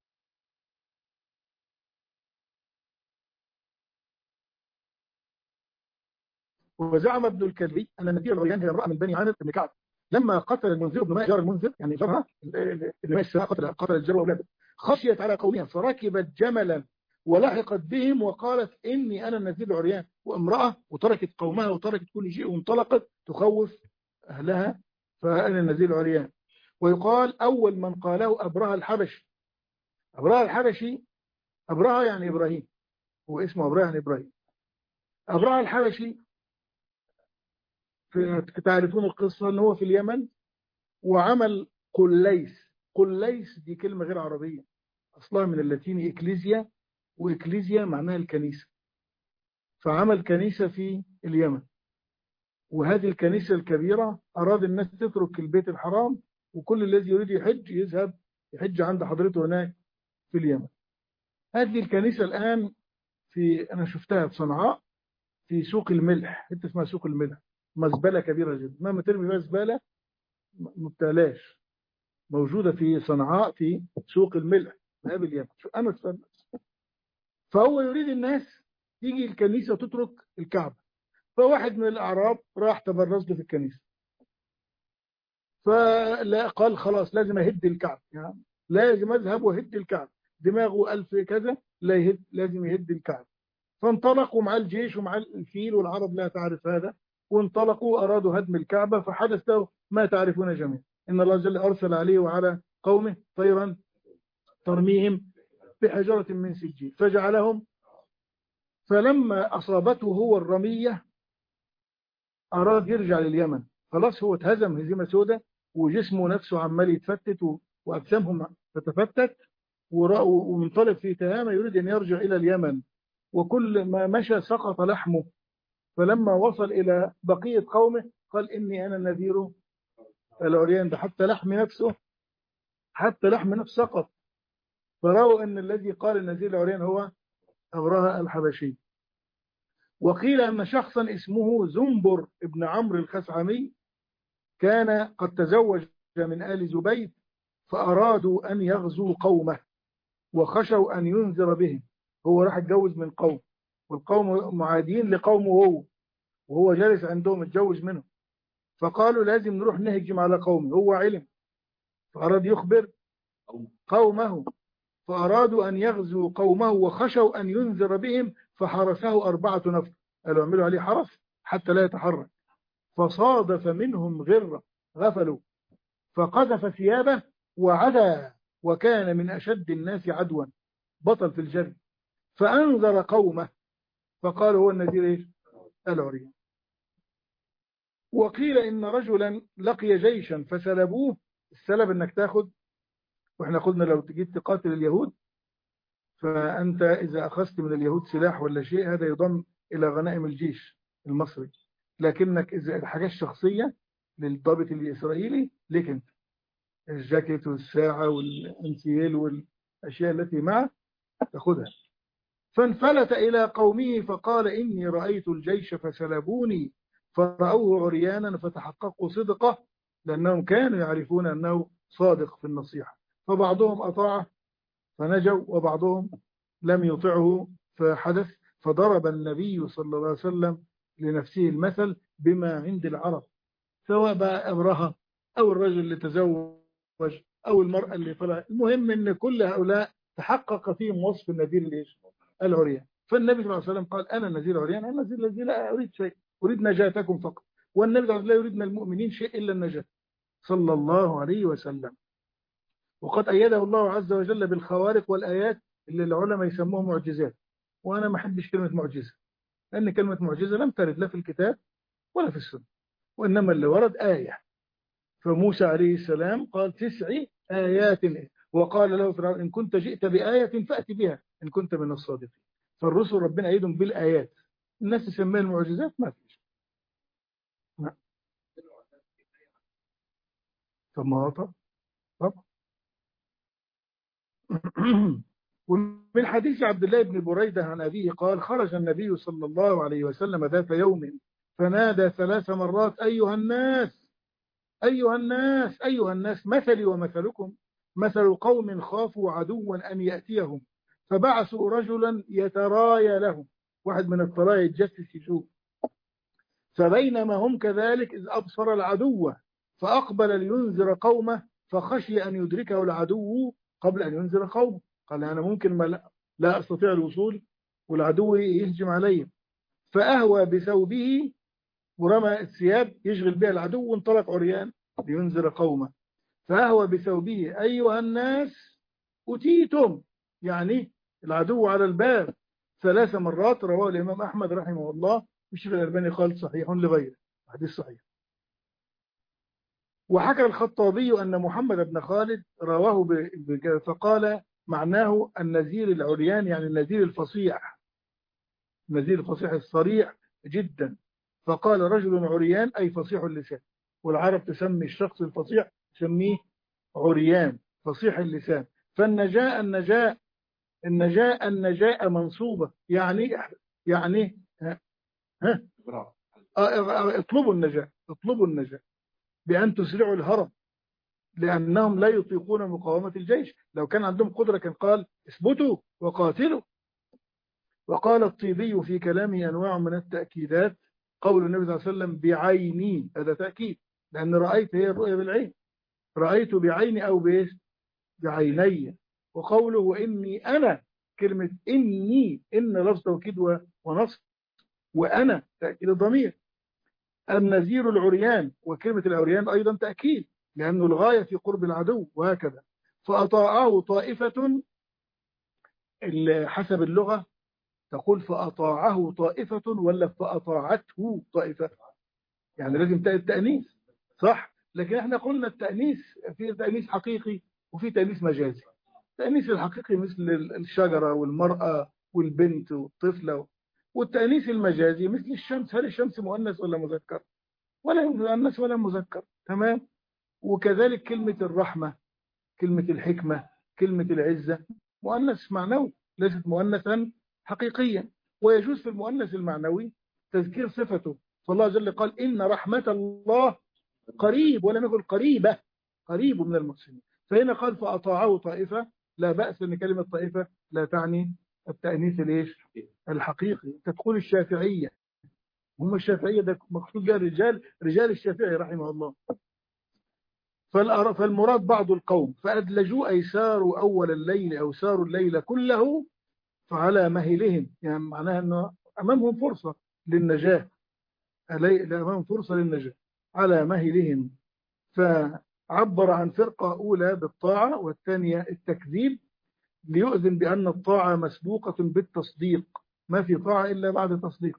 وزعم ابن الكلبي أن النبي العريان هي امرأة من بني عامر بن كعب لما قتل المنذر بن ماء جار المنذر، يعني جارها ابن ماء قتل الجار وأولاده، خشيت على قومها فركبت جملا ولحقت بهم وقالت إني أنا النذير العريان، وامرأة وتركت قومها وتركت كل شيء وانطلقت تخوف أهلها، فأنا النذير العريان. ويقال أول من قاله أبرهة الحبشي. أبرهة الحبشي، أبرهة يعني إبراهيم، هو اسمه أبرهة يعني إبراهيم. أبرهة الحبشي تعرفون القصة أنه هو في اليمن وعمل قليس. قليس دي كلمة غير عربية، أصلها من اللاتيني إكليزيا، وإكليزيا معناها الكنيسة، فعمل كنيسة في اليمن. وهذه الكنيسة الكبيرة أراد الناس تترك البيت الحرام، وكل الذي يريد يحج يذهب يحج عند حضرته هناك في اليمن. هذه الكنيسة الآن أنا شفتها في صنعاء في سوق الملح، حتة اسمها سوق الملح، مزبلة كبيرة جدا، ما ترمي فيها زبالة ما بتعلاش، موجودة في صنعاء في سوق الملح باب اليمن. أنا استنى. فهو يريد الناس تيجي الكنيسة وتترك الكعبة، فواحد من الأعراب راح تبرز له في الكنيسة، فلا قال خلاص لازم أهد الكعبة، يعني لازم أذهب وأهد الكعبة، دماغه ألف كذا، لا يهد، لازم يهد الكعبة. فانطلقوا مع الجيش ومع الفيل، والعرب لا تعرف هذا، وانطلقوا أرادوا هدم الكعبة، فحدث له ما تعرفون جميعا، إن الله جل أرسل عليه وعلى قومه طيرا ترميهم بحجرة من سجيل فجعلهم. فلما أصابته هو الرمية أراد يرجع لليمن، خلاص هو اتهزم هزيمة سوداء، وجسمه نفسه عمال يتفتت وأجسامهم تتفتت، ومنطلق في تهامة يريد أن يرجع إلى اليمن، وكل ما مشى سقط لحمه. فلما وصل إلى بقية قومه قال إني أنا النذير العريان، ده حتى لحم نفسه سقط. فرأوا أن الذي قال النذير العريان هو أبرهة الحبشي. وقيل أن شخصا اسمه زنبر ابن عمرو الخثعمي كان قد تزوج من آل زبيد، فأرادوا أن يغزوا قومه وخشوا أن ينذر بهم. هو راح اتجوز من قوم، والقوم معادين لقومه وهو جالس عندهم اتجوز منهم، فقالوا لازم نروح نهجم على قومه. هو علم فأراد يخبر قومه، فأرادوا أن يغزوا قومه وخشوا أن ينذر بهم، فحرسه 4 نفر، قالوا اعملوا عليه حرس حتى لا يتحرك. فصادف منهم غفلوا، فقذف ثيابه وعدا، وكان من أشد الناس عدوا، بطل في الجري، فأنذر قومه فقالوا هو النذير العريان. وقيل إن رجلا لقي جيشا فسلبوه. السلب إنك تاخد، وإحنا قلنا لو تجيت تقاتل اليهود، فأنت إذا أخذت من اليهود سلاح ولا شيء هذا يضم إلى غنائم الجيش المصري، لكنك إذا الحاجة الشخصية للضابط الإسرائيلي لك أنت، الجاكيت والساعة والأنسيال والأشياء التي معه تأخذها. فانفلت إلى قومه فقال إني رأيت الجيش فسلبوني، فرأوه عريانا فتحققوا صدقه، لأنهم كانوا يعرفون أنه صادق في النصيحة، فبعضهم أطاعه فنجوا وبعضهم لم يطعه فحدث. فضرب النبي صلى الله عليه وسلم لنفسه المثل بما عند العرب، سواء بقى أبرهة أو الرجل اللي تزوج أو المرأة اللي طلع، المهم أن كل هؤلاء تحقق فيهم وصف النذير العريان. فالنبي صلى الله عليه وسلم قال أنا النذير العريان، أنا النذير الذي لا أريد شيء، أريد نجاتكم فقط. والنبي صلى الله عليه وسلم لا يريد من المؤمنين شيء إلا النجاة صلى الله عليه وسلم. وقد أيده الله عز وجل بالخوارق والآيات اللي العلماء يسموها معجزات، وأنا ما أحبش كلمة معجزة، لأن كلمة معجزة لم ترد لا في الكتاب ولا في السنة، وإنما اللي ورد آية. فموسى عليه السلام قال 9 آيات، وقال له فرعون إن كنت جئت بآية فأتي بها إن كنت من الصادقين. فالرسل ربنا أيدهم بالآيات، الناس تسميها المعجزات ما فيش. طب ما هو طب ومن حديث عبد الله بن بريدة عن أبيه قال خرج النبي صلى الله عليه وسلم ذات يوم فنادى 3 مرات أيها الناس، أيها الناس مثلي ومثلكم مثل قوم خافوا عدوا أن يأتيهم فبعثوا رجلا يترايا لهم، واحد من الطرايا يتجسس يشوف، فبينما هم كذلك إذ أبصر العدو فأقبل لينذر قومه فخشي أن يدركه العدو قبل أن ينذر قومه. قال أنا ممكن ما لا أستطيع الوصول والعدو يهجم علي، فأهوى بثوبه ورمى الثياب يشغل بها العدو وانطلق عريان لينذر قومه. فأهوى بثوبه أيها الناس أتيتم، يعني العدو على الباب 3 مرات. رواه الإمام أحمد رحمه الله، والشيخ الألباني قال صحيح لغيره، حديث صحيح. وحكى الخطابي أن محمد بن خالد رواه فقال معناه النذير العريان، يعني النذير الفصيح، النذير الفصيح الصريح جدا. فقال رجل عريان أي فصيح اللسان، والعرب تسمي الشخص الفصيح تسميه عريان فصيح اللسان. فالنجاء النجاء منصوبة، يعني ها اطلبوا النجاة بأن تسرعوا الهرب، لأنهم لا يطيقون مقاومة الجيش. لو كان عندهم قدرة كان قال اثبتوا وقاتلوا. وقال الطيبي في كلامه أنواع من التأكيدات، قول النبي صلى الله عليه وسلم بعيني، هذا تأكيد، لأن رأيت هي الرؤية بالعين، رأيت بعيني أو بعيني. وقوله وإني أنا، كلمة إني إن لفظ توكيد ونصب، وأنا تأكيد الضمير. النذير العريان، وكلمة العريان أيضا تأكيد لأنه الغاية في قرب العدو، وهكذا. فأطاعه طائفة، حسب اللغة تقول فأطاعه طائفة ولا فأطاعته طائفة، يعني لازم تأتي التأنيث صح. لكن احنا قلنا التأنيث في تأنيث حقيقي وفي تأنيث مجازي. التأنيث الحقيقي مثل الشجرة والمرأة والبنت والطفلة، والتأنيث المجازي مثل الشمس. هل الشمس مؤنث ولا مذكر؟ ولا مؤنث ولا مذكر، تمام. وكذلك كلمة الرحمة، كلمة الحكمة، كلمة العزة مؤنث معنوي، ليست مؤنثا حقيقيا. ويجوز في المؤنث المعنوي تذكير صفته، فالله جل قال إن رحمة الله قريب، ولم يقل قريبة، قريب من المحسنين. فهنا قال فأطاعه طائفة، لا بأس أن كلمة طائفة لا تعني التأنيث ليش الحقيقي. تقول الشافعية، هم الشافعية ده مقصود بها رجال الشافعي رحمه الله. فالمراد بعض القوم فأدلجوا أي ساروا أول الليل أو ساروا الليل كله فعلى مهلهم، يعني معناها أنه أمامهم فرصة للنجاة، أمامهم فرصة للنجاة على مهلهم. فعبر عن فرقة أولى بالطاعة والثانية التكذيب، ليؤذن بأن الطاعة مسبوقة بالتصديق، ما في طاعة إلا بعد تصديق،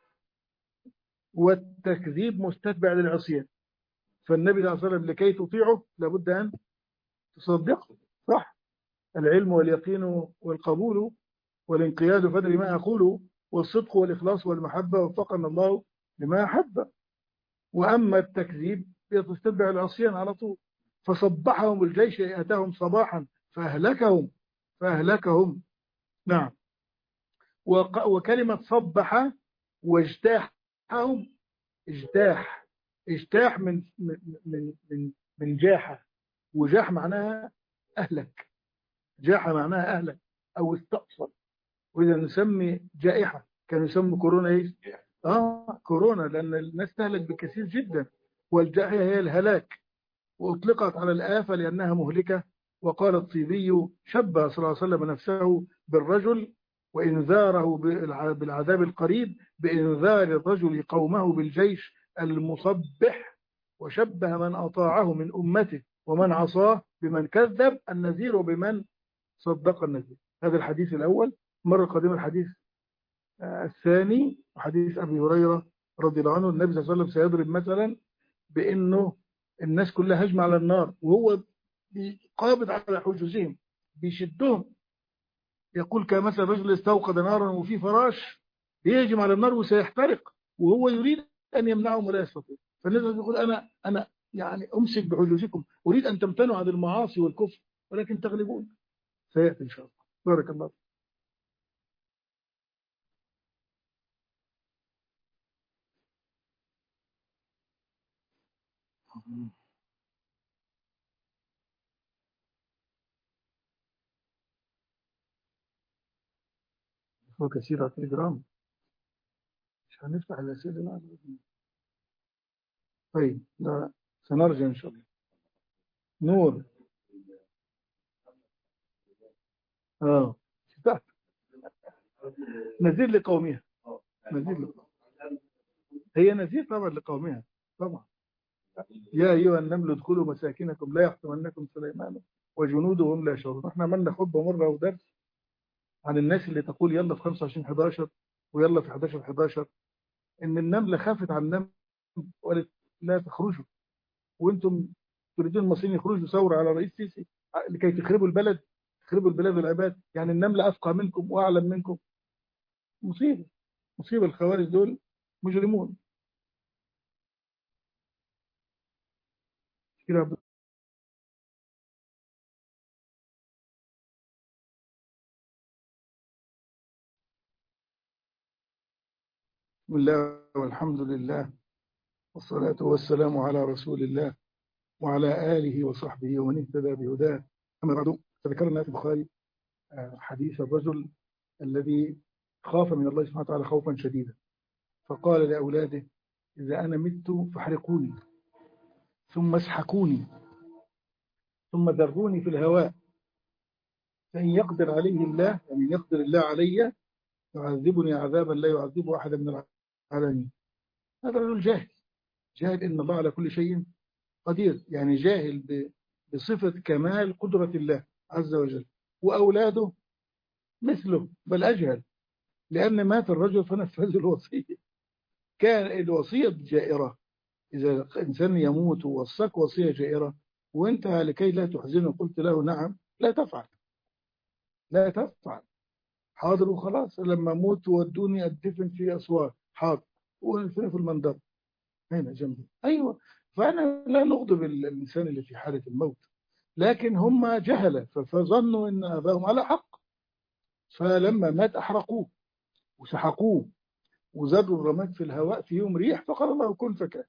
والتكذيب مستتبع للعصيان. فالنبي صلى الله عليه وسلم لكي تطيعه لابد أن تصدقه، صح. العلم واليقين والقبول والانقياد فدري ما أقوله، والصدق والإخلاص والمحبة وفقنا الله لما أحب. وأما التكذيب يتتبع العصيان على طول. فصبحهم الجيش أتاهم صباحا فأهلكهم. نعم. وكلمة صبح واجتاحهم، اجتاح من جاحة، وجاح معناها أهلك، جاحة معناها أهلك أو استأصل. وإذا نسمي جائحة، كانوا يسموا كورونا إيش؟ كورونا، لأن الناس تهلك بكثير جدا، والجائحة هي الهلاك، وأطلقت على الآفة لأنها مهلكة. وقال الطيبي شبه صلى الله عليه وسلم نفسه بالرجل وإنذاره بالعذاب القريب بإنذار الرجل قومه بالجيش المصبح، وشبه من أطاعه من أمته ومن عصاه بمن كذب النذير وبمن صدق النذير. هذا الحديث الأول. مرة قديم الحديث الثاني حديث أبي هريرة رضي الله عنه، النبي صلى الله عليه وسلم سيضرب مثلا بأنه الناس كلها هجمة على النار وهو قابض على حجوزهم بيشدهم، يقول كمثل رجل استوقد نارا وفي فراش يهجم على النار وسيحترق وهو يريد أن يمنعهم ولا يستطيع. فالناس يقول أنا يعني أمسك بحجوزكم، أريد أن تمتنعوا عن المعاصي والكفر ولكن تغلبون. سيأتي إن شاء الله. بارك الله. وكثيرة الإجرام. مش هنفتح الأسئلة الآن. طيب لا، سنرجع إن شاء الله. نور. فتحت. نذير لقومها. نذير لقومها. هي نذير طبعا لقومها طبعا. يا أيها النمل ادخلوا مساكنكم لا يحطمنكم سليمان وجنوده وهم لا يشعرون. احنا عملنا خطبة مرة ودرس عن الناس اللي تقول يلا في 25/11 ويلا في 11/11، ان النملة خافت على النمل وقالت لا تخرجوا، وانتم تريدون المصريين يخرجوا ثورة على رئيس سيسي لكي تخربوا البلد، تخربوا البلاد والعباد. يعني النملة أفقه منكم وأعلم منكم. مصيبة، مصيبة. الخوارج دول مجرمون. كده. بسم الله والحمد لله والصلاة والسلام على رسول الله وعلى آله وصحبه ومن اهتدى بهداه. أما بعد، فذكرنا في البخاري حديث الرجل الذي خاف من الله سبحانه وتعالى خوفا شديدا، فقال لأولاده إذا أنا مت فاحرقوني ثم اسحقوني ثم ذروني في الهواء، فإن يقدر عليه الله، يعني يقدر الله علي، يعذبني عذابا لا يعذبه أحدا من العالمين. هذا رجل جاهل، جاهل إن الله على كل شيء قدير، يعني جاهل بصفة كمال قدرة الله عز وجل. وأولاده مثله بل أجهل، لأن مات الرجل فنفذ الوصية. كان الوصية جائرة، إذا إنسان يموت ووصاك وصية جائرة وأنت لكي لا تحزنه قلت له نعم، لا تفعل، لا تفعل. حاضر وخلاص، لما أموت ودوني أدفن في أسوار، حاضر، وفين في المنظر هنا جنبي، أيوة. فأنا لا نغضب الإنسان اللي في حالة الموت، لكن هم جهلة فظنوا أن أباهم على حق، فلما مات أحرقوه وسحقوه وزروا الرماد في الهواء في يوم ريح، فقال الله كن فكان.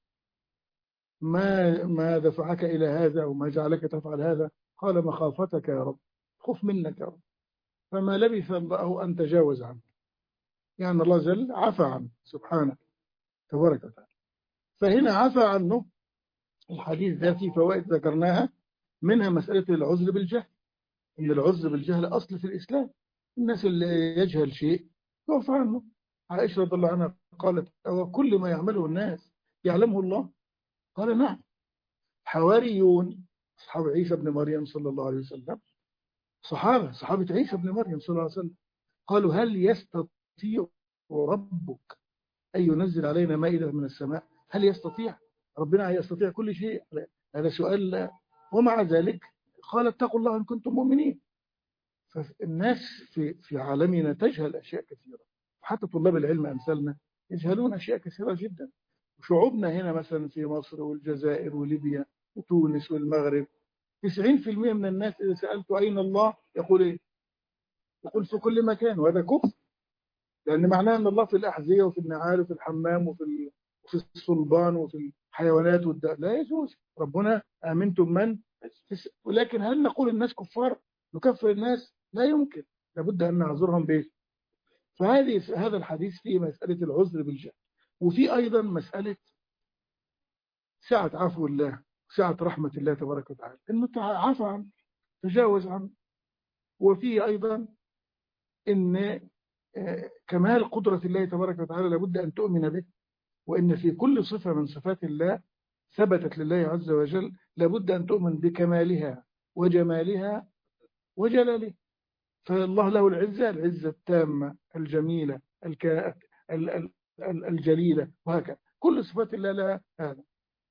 ما دفعك إلى هذا وما جعلك تفعل هذا؟ قال مخافتك يا رب، خف منك يا رب. فما لبث الله أن تجاوز عنه، يعني الله جل عفى عنه سبحانه تبارك وتعالى. فهنا عفى عنه. الحديث ده فيه فوائد ذكرناها، منها مسألة العذر بالجهل، إن العذر بالجهل أصل في الإسلام. الناس اللي يجهل شيء يعفى عنه. عائشة رضي الله عنها قالت أو كل ما يعمله الناس يعلمه الله؟ قال نعم. حواريون أصحاب عيسى بن مريم صلى الله عليه وسلم، صحابة عيسى بن مريم صلى الله عليه وسلم، قالوا هل يستطيع ربك أن ينزل علينا مائدة من السماء؟ هل يستطيع؟ ربنا يستطيع كل شيء، هذا سؤال. ومع ذلك قال اتقوا الله إن كنتم مؤمنين. فالناس في عالمنا تجهل أشياء كثيرة، حتى طلاب العلم أمثالنا يجهلون أشياء كثيرة جدا. وشعوبنا هنا مثلا في مصر والجزائر وليبيا وتونس والمغرب، 90% من الناس إذا سألت أين الله يقول إيه؟ يقول في كل مكان، وهذا كفر. لأن معناه أن الله في الأحذية وفي النعال وفي الحمام وفي الصلبان وفي الحيوانات لا يجوز. ربنا آمنتم من؟ ولكن هل نقول الناس كفار؟ نكفر الناس؟ لا يمكن، لابد أن نعذرهم به. هذا الحديث فيه مسألة العذر بالجهل، وفي أيضا مسألة سعة عفو الله، سعة رحمة الله تبارك وتعالى، إنه عفى عنه، تجاوز عنه. وفيه أيضا إن كمال قدرة الله تبارك وتعالى لابد أن تؤمن به، وإن في كل صفة من صفات الله ثبتت لله عز وجل لابد أن تؤمن بكمالها وجمالها وجلاله. فالله له العزة، العزة التامة الجميلة الجليلة، وهكذا كل صفات الله لها هذا.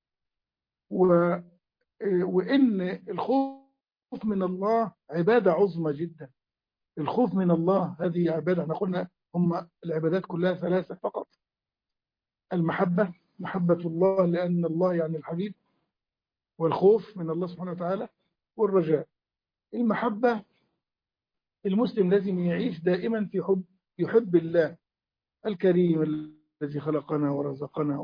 وإن الخوف من الله عبادة عظمى جدا. الخوف من الله هذه عبادة، احنا قلنا هم العبادات كلها ثلاثة فقط: المحبة، محبة الله لأن الله يعني الحبيب، والخوف من الله سبحانه وتعالى، والرجاء. المحبة، المسلم لازم يعيش دائما في يحب الله الكريم الذي خلقنا ورزقنا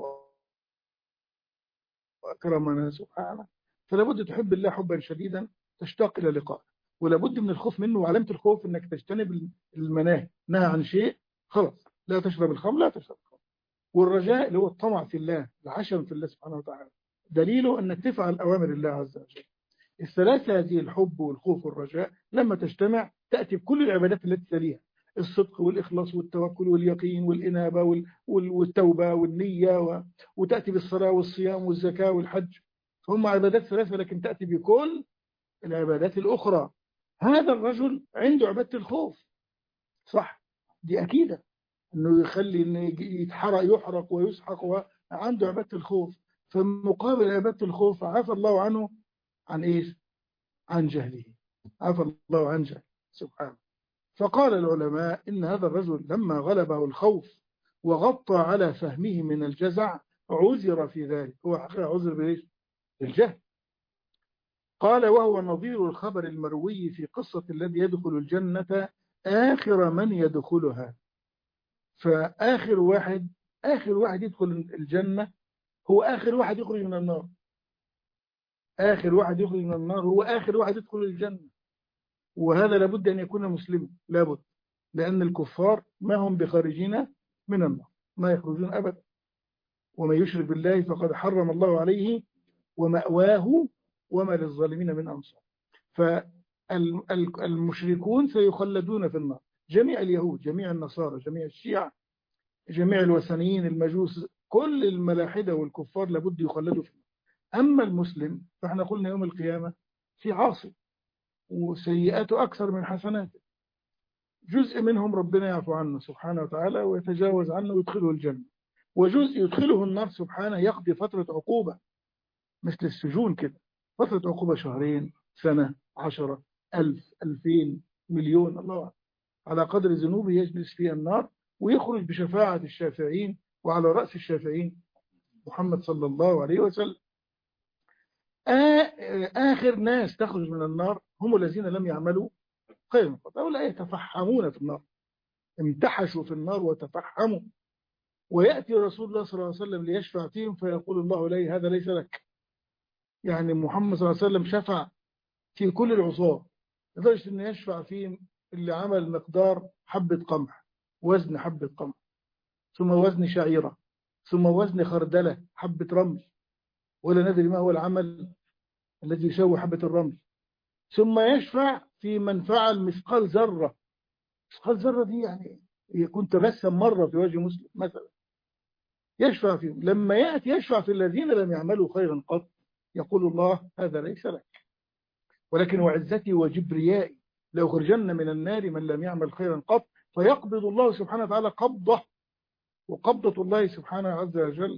وأكرمنا سبحانه. فلا بد تحب الله حبا شديدا تشتاق إلى لقائه. ولا بد من الخوف منه، وعلامة الخوف أنك تجتنب المناهي، نهى عن شيء خلاص لا تشرب الخمر، لا تشرب الخمر. والرجاء اللي هو الطمع في الله، العشم في الله سبحانه وتعالى، دليله أنك تفعل أوامر الله عز وجل. الثلاثة هذه، الحب والخوف والرجاء، لما تجتمع تأتي بكل العبادات التي تليها: الصدق والإخلاص والتوكل واليقين والإنابة والتوبة والنية وتأتي بالصلاة والصيام والزكاة والحج. هم عبادات ثلاثة، لكن تأتي بكل العبادات الأخرى. هذا الرجل عنده عبادة الخوف، صح، دي أكيدة، أنه يخلي إنه يحرق ويسحق، وعنده عبادة الخوف. فمقابل عبادة الخوف عفى الله عنه عن إيش؟ عن جهله، عفى الله عن جهله سبحانه. فقال العلماء إن هذا الرجل لما غلبه الخوف وغطى على فهمه من الجزع عذر في ذلك، هو حقيقة عذر بإيش؟ بالجهل. قال: وهو نظير الخبر المروي في قصة الذي يدخل الجنة آخر من يدخلها. فآخر واحد، آخر واحد يدخل الجنة هو آخر واحد يخرج من النار. آخر واحد يخرج من النار هو آخر واحد يدخل الجنة. وهذا لابد أن يكون مسلما، لابد، لأن الكفار ما هم بخارجين من النار، ما يخرجون أبدا. ومن يشرك بالله فقد حرم الله عليه ومأواه وما للظالمين من أنصار. فالمشركون سيخلدون في النار، جميع اليهود، جميع النصارى، جميع الشيعة، جميع الوثنيين، المجوس، كل الملاحدة والكفار لابد يخلدوا في النار. أما المسلم فإحنا قلنا يوم القيامة في عاصي وسيئاته أكثر من حسناته، جزء منهم ربنا يعفو عنه سبحانه وتعالى ويتجاوز عنه ويدخله الجنة، وجزء يدخله النار سبحانه، يقضي فترة عقوبة مثل السجون كده، فترة عقوبة شهرين، سنة، 10، 1000، 2000، مليون، الله أعلم، على قدر ذنوبه يجلس في النار ويخرج بشفاعة الشافعين، وعلى رأس الشافعين محمد صلى الله عليه وسلم. آخر ناس تخرج من النار هم الذين لم يعملوا خيرا قط، هؤلاء يتفحمون في النار، امتحشوا في النار وتفحموا. ويأتي رسول الله صلى الله عليه وسلم ليشفع فيهم فيقول الله لي هذا ليس لك. يعني محمد صلى الله عليه وسلم شفع في كل العصاة، لدرجة أن يشفع فيهم اللي عمل مقدار حبة قمح، وزن حبة قمح، ثم وزن شعيرة، ثم وزن خردلة حبة رمل، ولا ندري ما هو العمل الذي يسوي حبة الرمل. ثم يشفع في من فعل مثقال ذرة. مثقال ذرة دي يعني كنت بسم مرة في وجه مسلم مثلا، يشفع فيهم. لما يأتي يشفع في الذين لم يعملوا خيرا قط يقول الله هذا ليس لك، ولكن وعزتي وجبريائي لأخرجن من النار من لم يعمل خيرا قط. فيقبض الله سبحانه وتعالى قبضة، وقبضة الله سبحانه عز وجل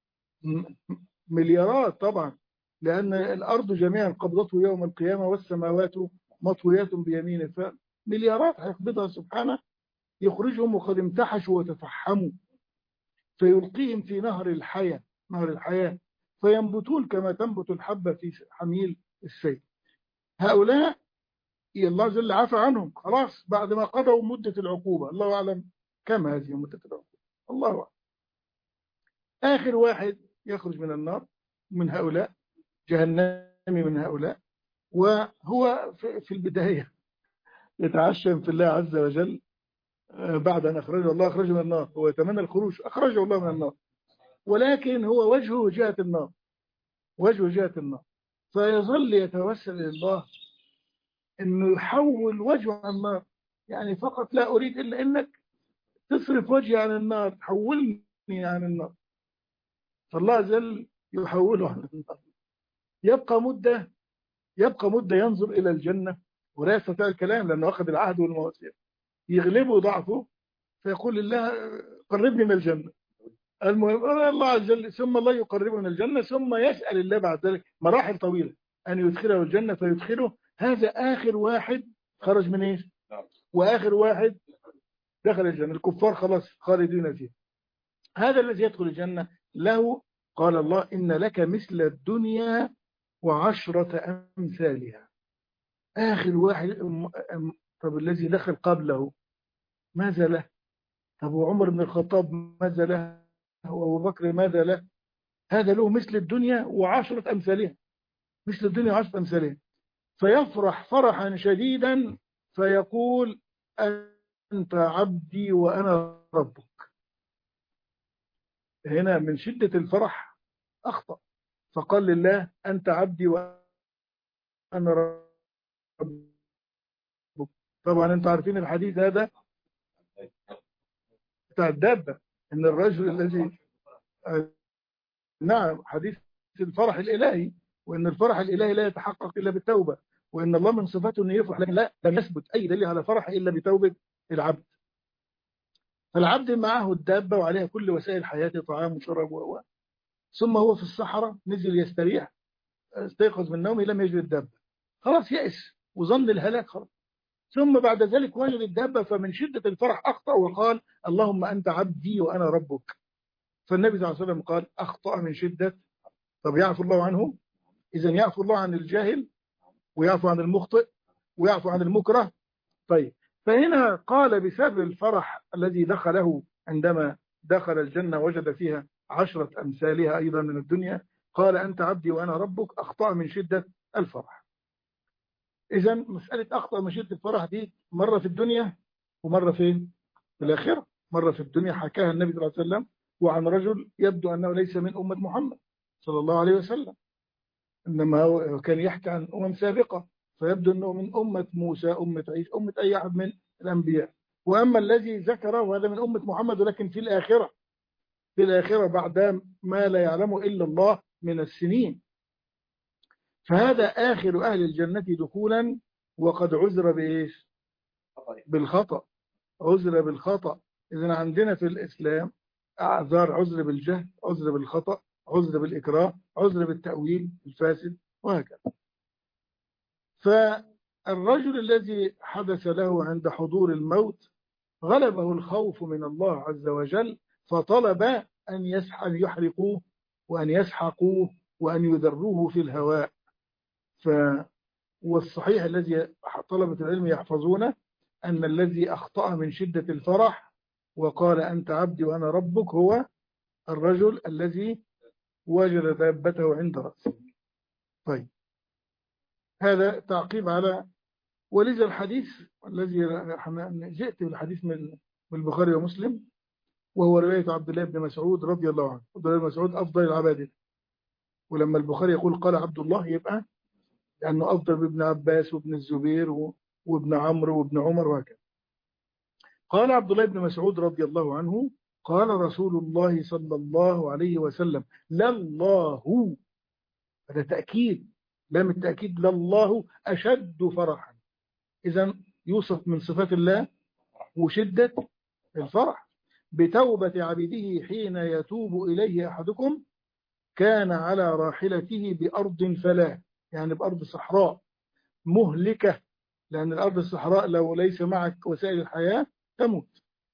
مليارات طبعا، لأن الأرض جميعا قبضته يوم القيامة والسماوات مطويات بيمينه، فمليارات هيقبضها سبحانه، يخرجهم وقد امتحشوا وتفحموا، فيلقيهم في نهر الحياة، نهر الحياة، فينبتون كما تنبت الحبة في حميل السيل. هؤلاء الله جل عفى عنهم خلاص بعد ما قضوا مدة العقوبة، الله أعلم كم هذه مدة العقوبة، الله أعلم. آخر واحد يخرج من النار من هؤلاء، جهنمي من هؤلاء، وهو في البداية يتعشم في الله عز وجل بعد أن أخرجه الله، أخرجه من النار، هو يتمنى الخروج، أخرجه الله من النار، ولكن هو وجهه جهة النار، وجهه جهة النار، فيظل يتوسل إلى الله إنه يحول وجهه عن النار. يعني فقط لا أريد إلا إنك تصرف وجهي عن النار، تحولني عن النار. فالله عز وجل يحوله عن النار، يبقى مدة ينظر إلى الجنة ولا يستطيع الكلام لأنه أخذ العهد والمواثيق، يغلبه ضعفه فيقول لله قربني من الجنة. المهم الله عز وجل، ثم الله يقربه من الجنة، ثم يسأل الله بعد ذلك مراحل طويلة أن يدخله الجنة فيدخله. هذا آخر واحد خرج من إيش؟ وآخر واحد دخل الجنة. الكفار خلاص خالدين فيها. هذا الذي يدخل الجنة له قال الله إن لك مثل الدنيا وعشرة أمثالها. آخر واحد. طب الذي دخل قبله ماذا له؟ طب وعمر بن الخطاب ماذا له؟ وأبو بكر ماذا له؟ هذا له مثل الدنيا وعشرة أمثالها، مثل الدنيا وعشرة أمثالها، فيفرح فرحا شديدا فيقول أنت عبدي وأنا ربك. هنا من شدة الفرح أخطأ، فقال لله أنت عبدي وأنا ربك. طبعا أنتم عارفين الحديث هذا بتاع الدابة، إن الرجل الذي نعم حديث الفرح الإلهي، وإن الفرح الإلهي لا يتحقق إلا بالتوبة، وإن الله من صفاته أنه يفرح، لكن لا لم يثبت أي دليل على فرح إلا بتوبة العبد. فالعبد معه الدابة وعليها كل وسائل حياته، طعام وشرب ثم هو في الصحراء نزل يستريح، استيقظ من نومه لم يجد الدابة، خلاص يأس وظن الهلاك خلاص. ثم بعد ذلك وجد الدابة، فمن شدة الفرح أخطأ وقال اللهم أنت عبدي وأنا ربك. فالنبي صلى الله عليه وسلم قال أخطأ من شدة. طب يعفو الله عنه؟ إذا يعفو الله عن الجاهل ويعفو عن المخطئ ويعفو عن المكره. طيب، فهنا قال بسبب الفرح الذي دخله عندما دخل الجنة وجد فيها 10 أمثالها أيضا من الدنيا، قال أنت عبدي وأنا ربك، أخطأ من شدة الفرح. إذا مسألة أخطأ من شدة الفرح دي مرة في الدنيا ومرة فين؟ في الآخرة. مرة في الدنيا حكاها النبي صلى الله عليه وسلم وعن رجل يبدو أنه ليس من أمة محمد صلى الله عليه وسلم، إنما هو كان يحكي عن سابقة، فيبدو أنه من أمة موسى، أمة عيسى، أمة أي أحد من الأنبياء. وأما الذي ذكره هذا من أمة محمد، ولكن في الآخرة، في الآخرة بعد ما لا يعلمه إلا الله من السنين. فهذا آخر أهل الجنة دخولا، وقد عذر بإيش؟ بالخطأ. عذر بالخطأ. إذن عندنا في الإسلام أعذار: عذر بالجهل، عذر بالخطأ، عذر بالإكراه، عذر بالتأويل الفاسد، وهكذا. فالرجل الذي حدث له عند حضور الموت غلبه الخوف من الله عز وجل، فطلب أن يحرقوه وأن يسحقوه وأن يذروه في الهواء. والصحيح الذي طلبة العلم يحفظونه أن الذي أخطأ من شدة الفرح وقال أنت عبدي وأنا ربك هو الرجل الذي وجد دابته عند رأسه. طيب، هذا تعقيب على ولذا الحديث الذي جئت بالحديث من البخاري ومسلم، وهو رواية عبد الله بن مسعود رضي الله عنه. عبد الله بن مسعود أفضل العبادة، ولما البخاري يقول قال عبد الله يبقى لأنه أفضل بابن عباس وابن الزبير وابن عمرو وابن عمر وهكذا. قال عبد الله بن مسعود رضي الله عنه قال رسول الله صلى الله عليه وسلم لله، هذا تأكيد، لام التأكيد، لله أشد فرحا. إذن يوصف من صفات الله وشدة الفرح بتوبة عبده حين يتوب إليه أحدكم كان على راحلته بأرض فلاة، يعني بأرض صحراء مهلكة، لأن الأرض الصحراء لو ليس معك وسائل الحياة تموت.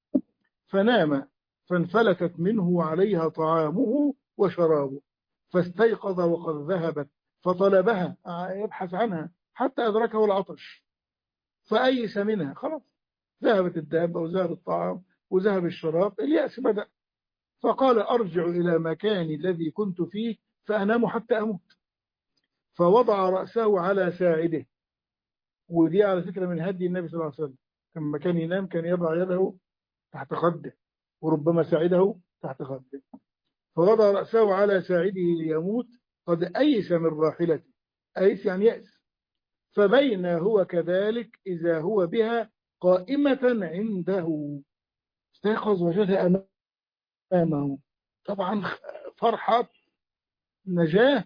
فنام فانفلتت منه عليها طعامه وشرابه، فاستيقظ وقد ذهبت، فطلبها يبحث عنها حتى أدركه العطش، فأيس منها، خلاص ذهبت الدابة وذهب الطعام وذهب الشراب، اليأس بدأ. فقال أرجع إلى مكاني الذي كنت فيه فأنام حتى أموت. فوضع رأسه على ساعده، ودي على فكرة من هدي النبي صلى الله عليه وسلم، لما كان ينام كان يضع يده تحت خده وربما ساعده تحت خده. فوضع رأسه على ساعده ليموت قد أيس من راحلته، أيس يعني يأس. فبين هو كذلك إذا هو بها قائمة عنده، استيقظ وجدها أمامه، طبعا فرحة نجاة،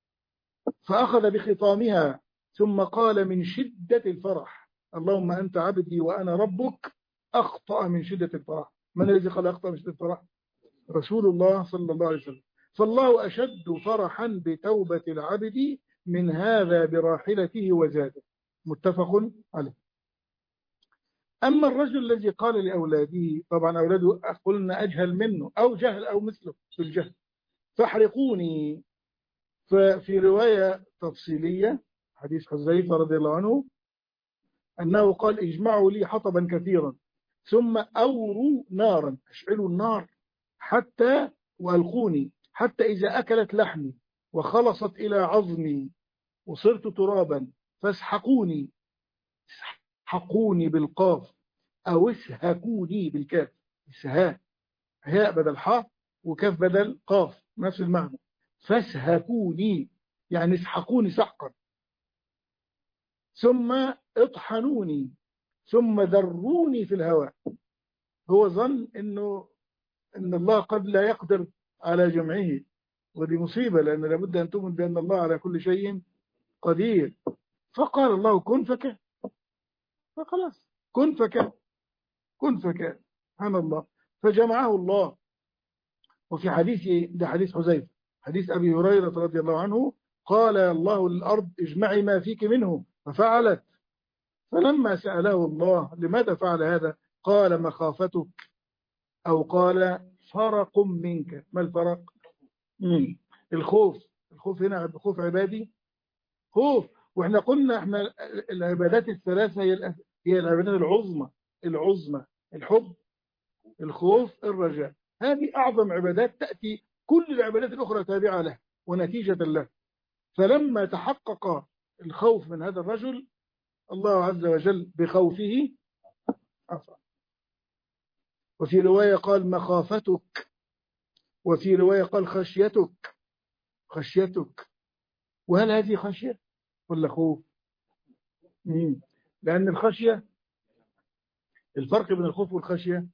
فأخذ بخطامها ثم قال من شدة الفرح اللهم أنت عبدي وأنا ربك، أخطأ من شدة الفرح. من الذي قال أخطأ من شدة الفرح؟ رسول الله صلى الله عليه وسلم. فالله أشد فرحا بتوبة العبد من هذا براحلته وزاده، متفق عليه. أما الرجل الذي قال لأولاده، طبعا أولاده قلنا أجهل منه أو جهل أو مثله في الجهل، فاحرقوني. ففي رواية تفصيلية حديث حذيفة رضي الله عنه أنه قال اجمعوا لي حطبا كثيرا ثم أوروا نارا، اشعلوا النار حتى وألقوني حتى إذا أكلت لحمي وخلصت إلى عظمي وصرت ترابا فاسحقوني، اسحقوني بالقاف، أو اسهكوني بالكاف، اسهاء، هاء بدل حاء وكاف بدل قاف، نفس المعنى. فاسهكوني يعني اسحقوني سحقا، ثم اطحنوني، ثم ذروني في الهواء. هو ظن إن الله قد لا يقدر على جمعه، ودي مصيبة، لأن لابد أن تؤمن بأن الله على كل شيء قدير. فقال الله كن فكان، فخلاص كن فكان، كن فكان، سبحان الله. فجمعه الله. وفي حديث، ده حديث حذيفة، حديث أبي هريرة رضي الله عنه، قال الله للأرض اجمعي ما فيك منه، ففعلت. فلما سأله الله لماذا فعل هذا، قال مخافتك، أو قال فرق منك. ما الفرق؟ الخوف. الخوف هنا خوف عبادي، خوف. واحنا قلنا احنا العبادات الثلاثة هي العبادات العظمى، العظمى: الحب، الخوف، الرجاء. هذه أعظم عبادات، تأتي كل العبادات الأخرى تابعة لها ونتيجة لها. فلما تحقق الخوف من هذا الرجل، الله عز وجل بخوفه عفا. وفي رواية قال مخافتك، وفي رواية قال خشيتك، خشيتك. وهل هذه خشية ولا خوف؟ لأن الخشية، الفرق بين الخوف والخشية: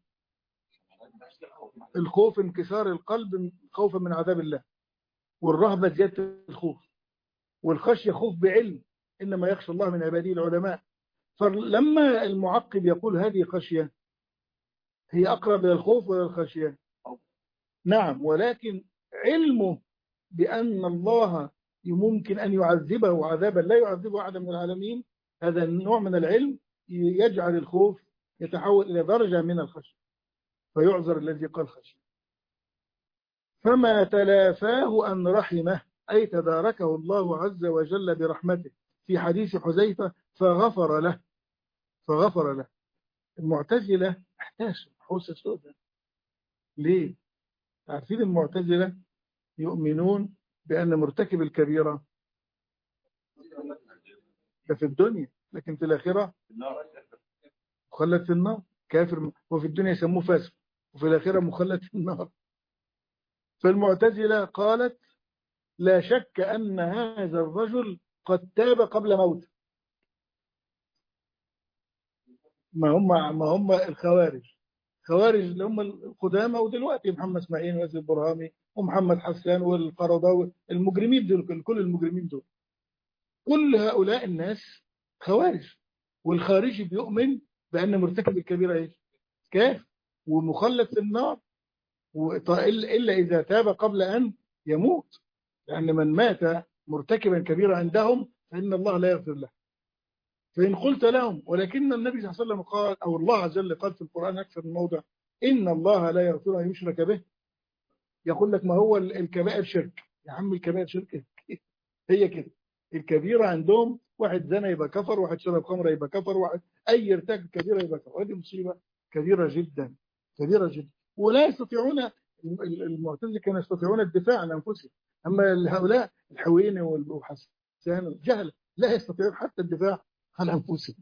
الخوف انكسار القلب خوفا من عذاب الله، والرهبة زيادة الخوف. والخشية خوف بعلم، إنما يخشى الله من عباده العلماء. فلما المعقب يقول هذه خشية، هي أقرب إلى الخوف ولا الخشية؟ نعم، ولكن علمه بأن الله ممكن أن يعذبه عذابا لا يعذبه أحد من العالمين، هذا النوع من العلم يجعل الخوف يتحول إلى درجة من الخشية، فيعذر الذي قال خشية. فما تلافاه أن رحمه، أي تداركه الله عز وجل برحمته. في حديث حذيفة فغفر له، فغفر له. المعتزلة احتاسوا حوسة سوداء. ليه؟ عارفين المعتزلة يؤمنون بأن مرتكب الكبيرة ده في الدنيا، لكن في الآخرة مخلد في النار، كافر. وفي الدنيا يسموه فاسق، وفي الآخرة مخلد في النار. فالمعتزلة قالت لا شك أن هذا الرجل قد تاب قبل موته. ما هم الخوارج، خوارج اللي هم القدامى، ودلوقتي محمد اسماعيل وياسر البرهامي ومحمد حسان والقرضاوي، المجرمين دول، كل المجرمين دول، كل هؤلاء الناس خوارج. والخارجي بيؤمن بأن مرتكب الكبيرة ايش؟ كافر ومخلد في النار، إلا إذا تاب قبل أن يموت، لأن من مات مرتكبا كبيرة عندهم فإن الله لا يغفر له. فإن قلت لهم ولكن النبي صلى الله عليه وسلم قال، أو الله عز وجل قال في القرآن أكثر من موضع: إن الله لا يغفر أن يشرك به. يقول لك ما هو الكبائر شرك. يا عم الكبائر شرك هي كده. الكبيرة عندهم واحد زنا يبقى كفر، واحد شرب خمر يبقى كفر، واحد أي ارتكب كبيرة يبقى كفر. هذه مصيبة كبيرة جدا، كبيرة جدا. ولا يستطيعون، المعتزلة كانوا يستطيعون الدفاع عن أنفسهم، أما هؤلاء الحويني وحسان جهل لا يستطيعون حتى الدفاع عن أنفسهم.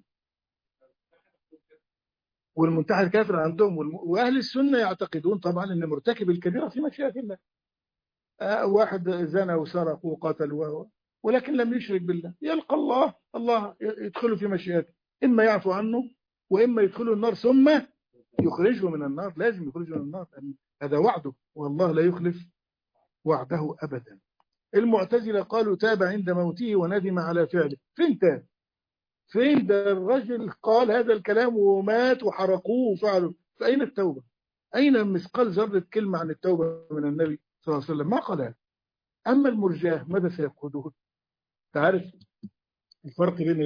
والمنتحر الكافر عندهم. وأهل السنة يعتقدون طبعا أن مرتكب الكبيرة في مشيئة الله. واحد زنى وسرق وقتل ولكن لم يشرك بالله، يلقى الله يدخله في مشيئته، إما يعفو عنه وإما يدخله النار ثم يخرجه من النار. لازم يخرجه من النار، هذا وعده، والله لا يخلف وعده أبدا. المعتزلة قالوا تاب عند موته وندم على فعله. فين تاب؟ فين ده الرجل قال هذا الكلام ومات وحرقوه وفعلوا؟ فأين التوبة؟ أين مثقال ذرة كلمة عن التوبة من النبي صلى الله عليه وسلم؟ ما قالها. أما المرجئة ماذا سيفقدون؟ تعرف الفرق بين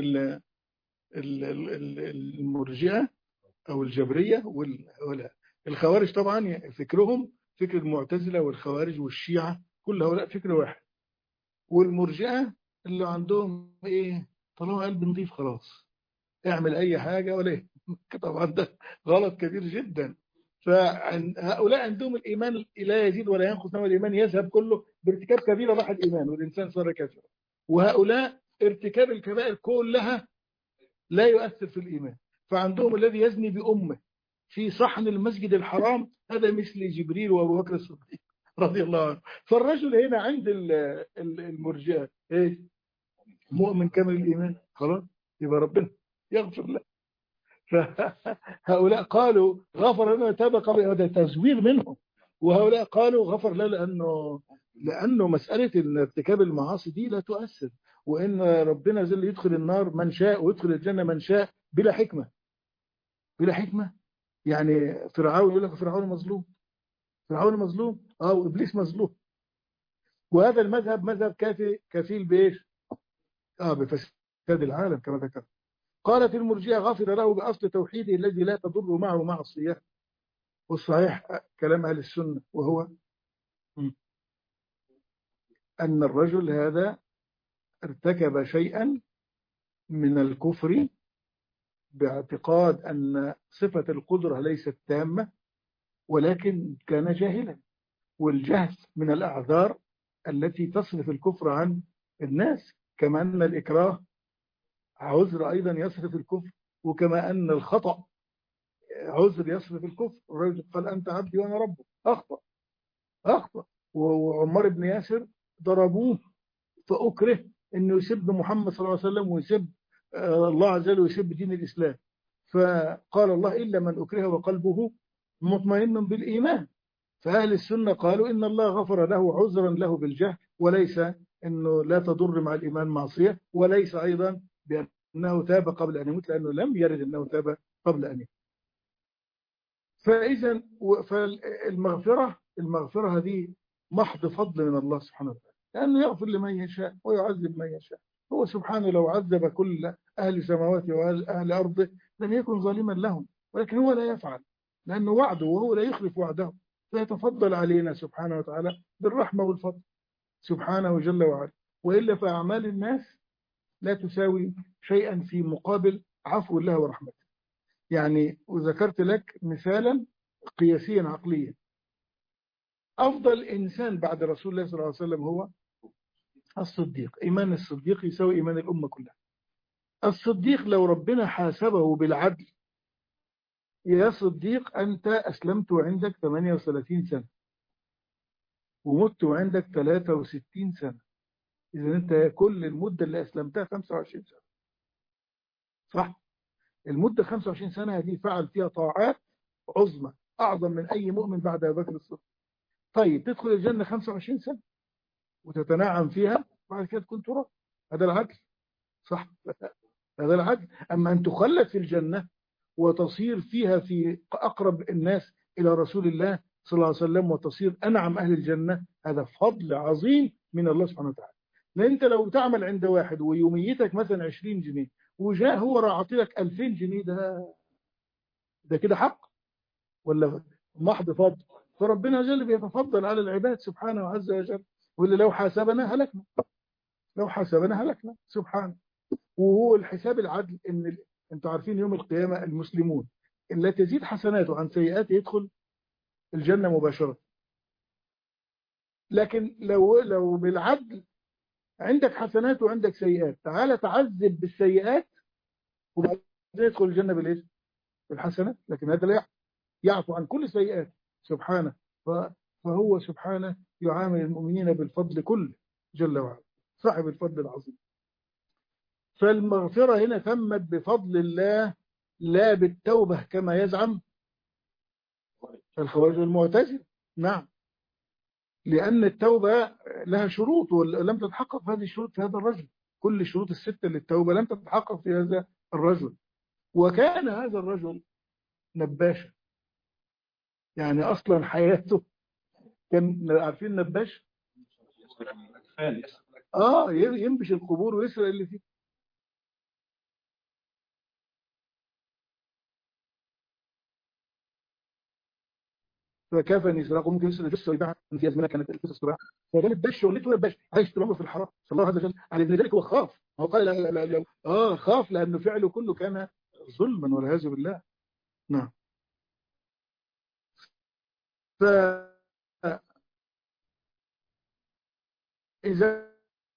المرجئة أو الجبرية والخوارج؟ طبعا فكرهم فكر المعتزلة والخوارج والشيعة، كل هؤلاء فكر واحد. والمرجئة اللي عندهم إيه؟ طالما قلب نظيف خلاص اعمل أي حاجة ولا إيه؟ طبعا ده غلط كبير جدا. فهؤلاء عندهم الإيمان لا يزيد ولا ينقص، انما الإيمان يذهب كله بارتكاب كبيرة راح الإيمان والإنسان صار كافرا. وهؤلاء ارتكاب الكبائر كلها لا يؤثر في الإيمان. فعندهم الذي يزني بأمه في صحن المسجد الحرام هذا مثل جبريل وأبو بكر الصديق رضي الله عنه. فالرجل هنا عند المرجئة ايه؟ مؤمن كامل الإيمان، خلاص يبقى ربنا يغفر له. فهؤلاء قالوا غفر لنا تاب قبل، هذا تزوير منهم. وهؤلاء قالوا غفر له لأنه مسألة إن ارتكاب المعاصي دي لا تؤثر، وإن ربنا جل يدخل النار من شاء ويدخل الجنة من شاء بلا حكمة. بلا حكمة يعني فرعون يقول لك فرعون مظلوم، فرعون مظلوم وإبليس مظلوم. وهذا المذهب مذهب كفيل بإيش؟ بفساد العالم كما ذكرت. قالت المرجئة غفر له بأصل توحيده الذي لا تضر معه معصية. والصحيح كلام أهل السنة، وهو أن الرجل هذا ارتكب شيئا من الكفر باعتقاد أن صفة القدرة ليست تامة، ولكن كان جاهلا. والجهل من الأعذار التي تصرف الكفر عن الناس، كما أن الإكراه عذر أيضا يصرف الكفر، وكما أن الخطأ عذر يصرف الكفر. الرجل قال أنت عبدي وأنا ربك، أخطأ. وعمار بن ياسر ضربوه فأكره أنه يسب محمد صلى الله عليه وسلم ويسب الله عز وجل ويسب دين الإسلام. فقال الله إلا من أكره وقلبه مطمئن بالإيمان. فأهل السنة قالوا إن الله غفر له عذرا له بالجهل، وليس أنه لا تضر مع الإيمان معصية، وليس أيضا بأنه تاب قبل أن يموت، لأنه لم يرد أنه تاب قبل أن يموت. فإذا المغفرة هذه محض فضل من الله سبحانه وتعالى، لأنه يغفر لمن يشاء ويعذب من يشاء. هو سبحانه لو عذب كل أهل سماواته وأهل أرضه لم يكن ظالما لهم، ولكن هو لا يفعل لأنه وعده وهو لا يخلف وعده، فيتفضل علينا سبحانه وتعالى بالرحمة والفضل سبحانه جل وعلا. وإلا فأعمال الناس لا تساوي شيئا في مقابل عفو الله ورحمته. يعني وذكرت لك مثالا قياسيا عقليا، أفضل إنسان بعد رسول الله صلى الله عليه وسلم هو الصديق. إيمان الصديق يساوي إيمان الأمة كلها. الصديق لو ربنا حاسبه بالعدل، يا صديق أنت أسلمت وعندك 38 سنة ومت وعندك 63 سنة، إذا أنت كل المدة اللي أسلمتها 25 سنة، صح؟ المدة 25 سنة هذه فعل فيها طاعات عظمى أعظم من أي مؤمن بعد أبي بكر الصديق. طيب تدخل الجنة 25 سنة وتتنعم فيها، بعد كده تكون تراب. هذا العدل، صح؟ هذا العدل. أما أن تخلد في الجنة وتصير فيها في أقرب الناس إلى رسول الله صلى الله عليه وسلم وتصير أنعم أهل الجنة، هذا فضل عظيم من الله سبحانه وتعالى. لأن أنت لو تعمل عند واحد ويوميتك مثلا 20 جنيه وجاء هو راعطي لك 2000 جنيه، ده كده حق ولا محض فضل؟ فربنا جل بيتفضل على العباد سبحانه عز وجل. واللي لو حاسبنا هلكنا، لو حاسبنا هلكنا سبحانه. وهو الحساب العدل ان انتوا عارفين يوم القيامة المسلمون ان لا تزيد حسناته عن سيئاته يدخل الجنة مباشرة. لكن لو بالعدل عندك حسنات وعندك سيئات، تعالى تعذب بالسيئات وبعدين يدخل الجنة بالايه؟ بالحسنات. لكن هذا لا يعفو عن كل سيئات سبحانه. فهو سبحانه يعامل المؤمنين بالفضل كله جل وعلا، صاحب الفضل العظيم. فالمغفرة هنا تمت بفضل الله لا بالتوبة كما يزعم الخوارج والمعتزلة. نعم، لأن التوبة لها شروط ولم تتحقق هذه الشروط في هذا الرجل. كل الشروط الستة للتوبة لم تتحقق في هذا الرجل. وكان هذا الرجل نباشا، يعني أصلا حياته كان عارفين نباش ينبش القبور ويسرق اللي فيه. فكافني يسرقه، ممكن يسرق جثه ويبيعها في ازمنه كانت القصص تباع. فكان البش شغلته نباش، عايش طول عمره في الحرام. فالله عز وجل على ذلك هو خاف. هو قال لا لا لا خاف لانه فعله كله كان ظلما والعياذ بالله. نعم. فإذا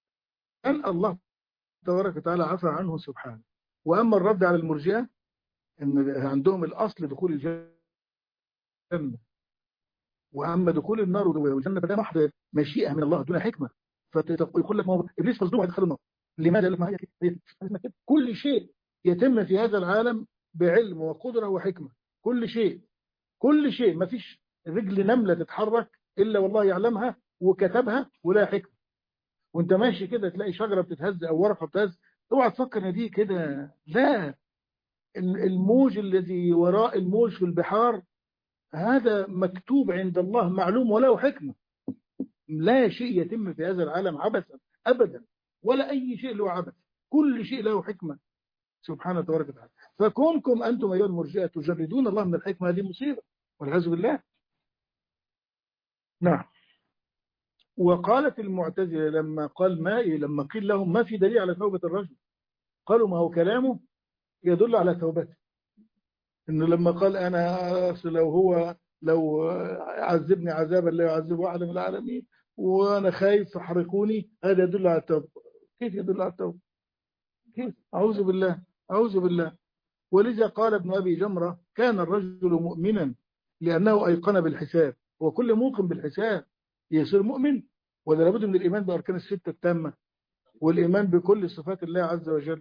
كان الله تبارك وتعالى عفى عنه سبحانه. وأما الرد على المرجئة ان عندهم الاصل دخول الجنه، واما دخول النار والجنه فده محض مشيئه من الله دون حكمه. فيقول لك ما هو ابليس مصدوم هيدخل النار، لماذا؟ يقول لك ما هي كده. كل شيء يتم في هذا العالم بعلم وقدره وحكمه، كل شيء، كل شيء. ما فيش رجل نمله تتحرك الا والله يعلمها وكتبها ولا حكمه. وانت ماشي كده تلاقي شجره بتتهز او ورقه بتتهز، اوعى تفكر ان دي كده، لا. الموج الذي وراء الموج في البحار هذا مكتوب عند الله معلوم وله حكمة. لا شيء يتم في هذا العالم عبثا أبدا، ولا أي شيء له عبث، كل شيء له حكمة سبحانه تبارك وتعالى. فكونكم أنتم أيها المرجئة تجردون الله من الحكمة هذه مصيبة والعياذ بالله. نعم. وقالت المعتزلة لما قيل لهم ما في دليل على توبة الرجل، قالوا ما هو كلامه يدل على توبته. انه لما قال انا لو عذبني عذابا لا يعذبه احد من العالمين وانا خايف فحرقوني، هذا يدل على التوبه. كيف يدل على التوبه؟ كيف؟ اعوذ بالله، اعوذ بالله. ولذا قال ابن ابي جمره كان الرجل مؤمنا لانه ايقن بالحساب. وكل موقن بالحساب يصير مؤمن؟ ولا لابد من الايمان باركان السته التامه والايمان بكل صفات الله عز وجل؟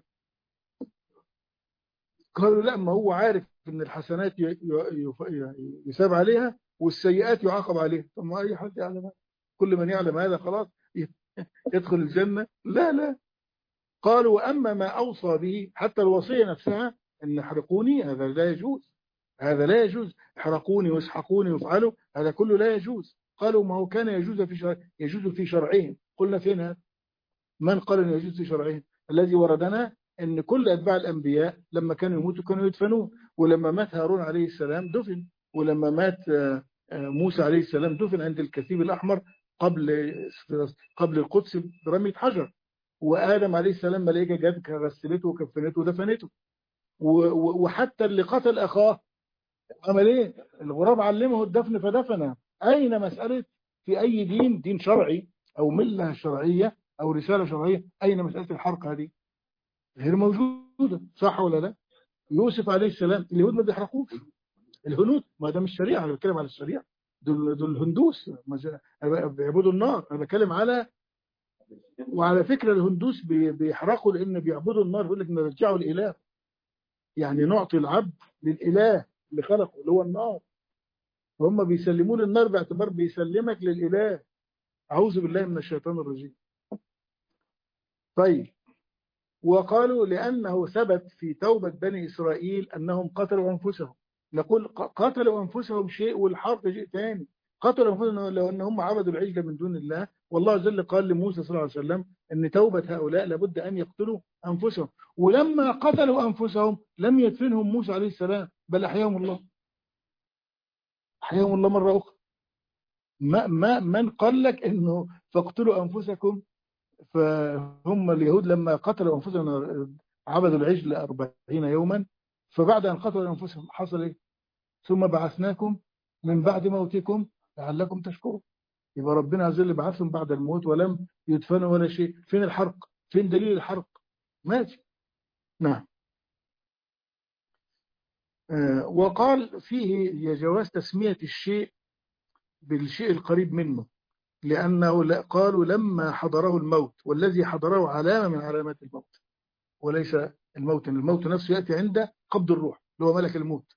قالوا لا، ما هو عارف ان الحسنات يثاب عليها والسيئات يعاقب عليها. طب ما اي حد يعلم هذا، كل من يعلم هذا خلاص يدخل الجنة؟ لا لا. قالوا واما ما اوصى به، حتى الوصية نفسها ان احرقوني، هذا لا يجوز، هذا لا يجوز. احرقوني واسحقوني وافعلوا، هذا كله لا يجوز. قالوا ما هو كان يجوز في شرعهم. قلنا فين هذا؟ من قال انه يجوز في شرعهم؟ الذي وردنا ان كل اتباع الانبياء لما كانوا يموتوا كانوا يدفنون. ولما مات هارون عليه السلام دفن، ولما مات موسى عليه السلام دفن عند الكثيب الاحمر قبل القدس برمية حجر. وادم عليه السلام ملائكه جت غسلته وكفنته ودفنته. وحتى اللي قتل اخاه عمل ايه؟ الغراب علمه الدفن فدفنه. اين مساله في اي دين شرعي او مله شرعيه او رساله شرعيه، اين مساله الحرق هذه؟ غير موجوده، صح ولا لا؟ يوسف عليه السلام اليهود ما بيحرقوش، الهنود، ما ده مش شريعه، انا بتكلم على الشريعه. دول هندوس بيعبدوا النار، انا بتكلم على. وعلى فكره الهندوس بيحرقوا لان بيعبدوا النار، بيقول لك نرجعوا الاله، يعني نعطي العبد للاله اللي خلقه اللي هو النار. هم بيسلمون النار باعتبار بيسلمك للاله. اعوذ بالله من الشيطان الرجيم. طيب، وقالوا لأنه ثبت في توبة بني إسرائيل أنهم قتلوا أنفسهم. نقول قتلوا أنفسهم شيء والحرق شيء ثاني. قتلوا أنفسهم لو أنهم عبدوا العجل من دون الله، والله جل قال لموسى صلى الله عليه وسلم أن توبة هؤلاء لابد أن يقتلوا أنفسهم. ولما قتلوا أنفسهم لم يدفنهم موسى عليه السلام، بل أحياهم الله، أحياهم الله مرة أخرى. من قال لك أنه فاقتلوا أنفسكم؟ فهم اليهود لما قتلوا أنفسهم عبدوا العجل 40 يوما، فبعد أن قتلوا أنفسهم حصل إيه؟ ثم بعثناكم من بعد موتكم لعلكم تشكرون. يبقى ربنا عز وجل بعثهم بعد الموت ولم يدفنوا ولا شيء. فين الحرق؟ فين دليل الحرق؟ ماشي. نعم. وقال فيه جواز تسمية الشيء بالشيء القريب منه، لأنه قالوا لما حضره الموت، والذي حضره علامة من علامات الموت وليس الموت. الموت نفسه يأتي عند قبض الروح اللي هو ملك الموت.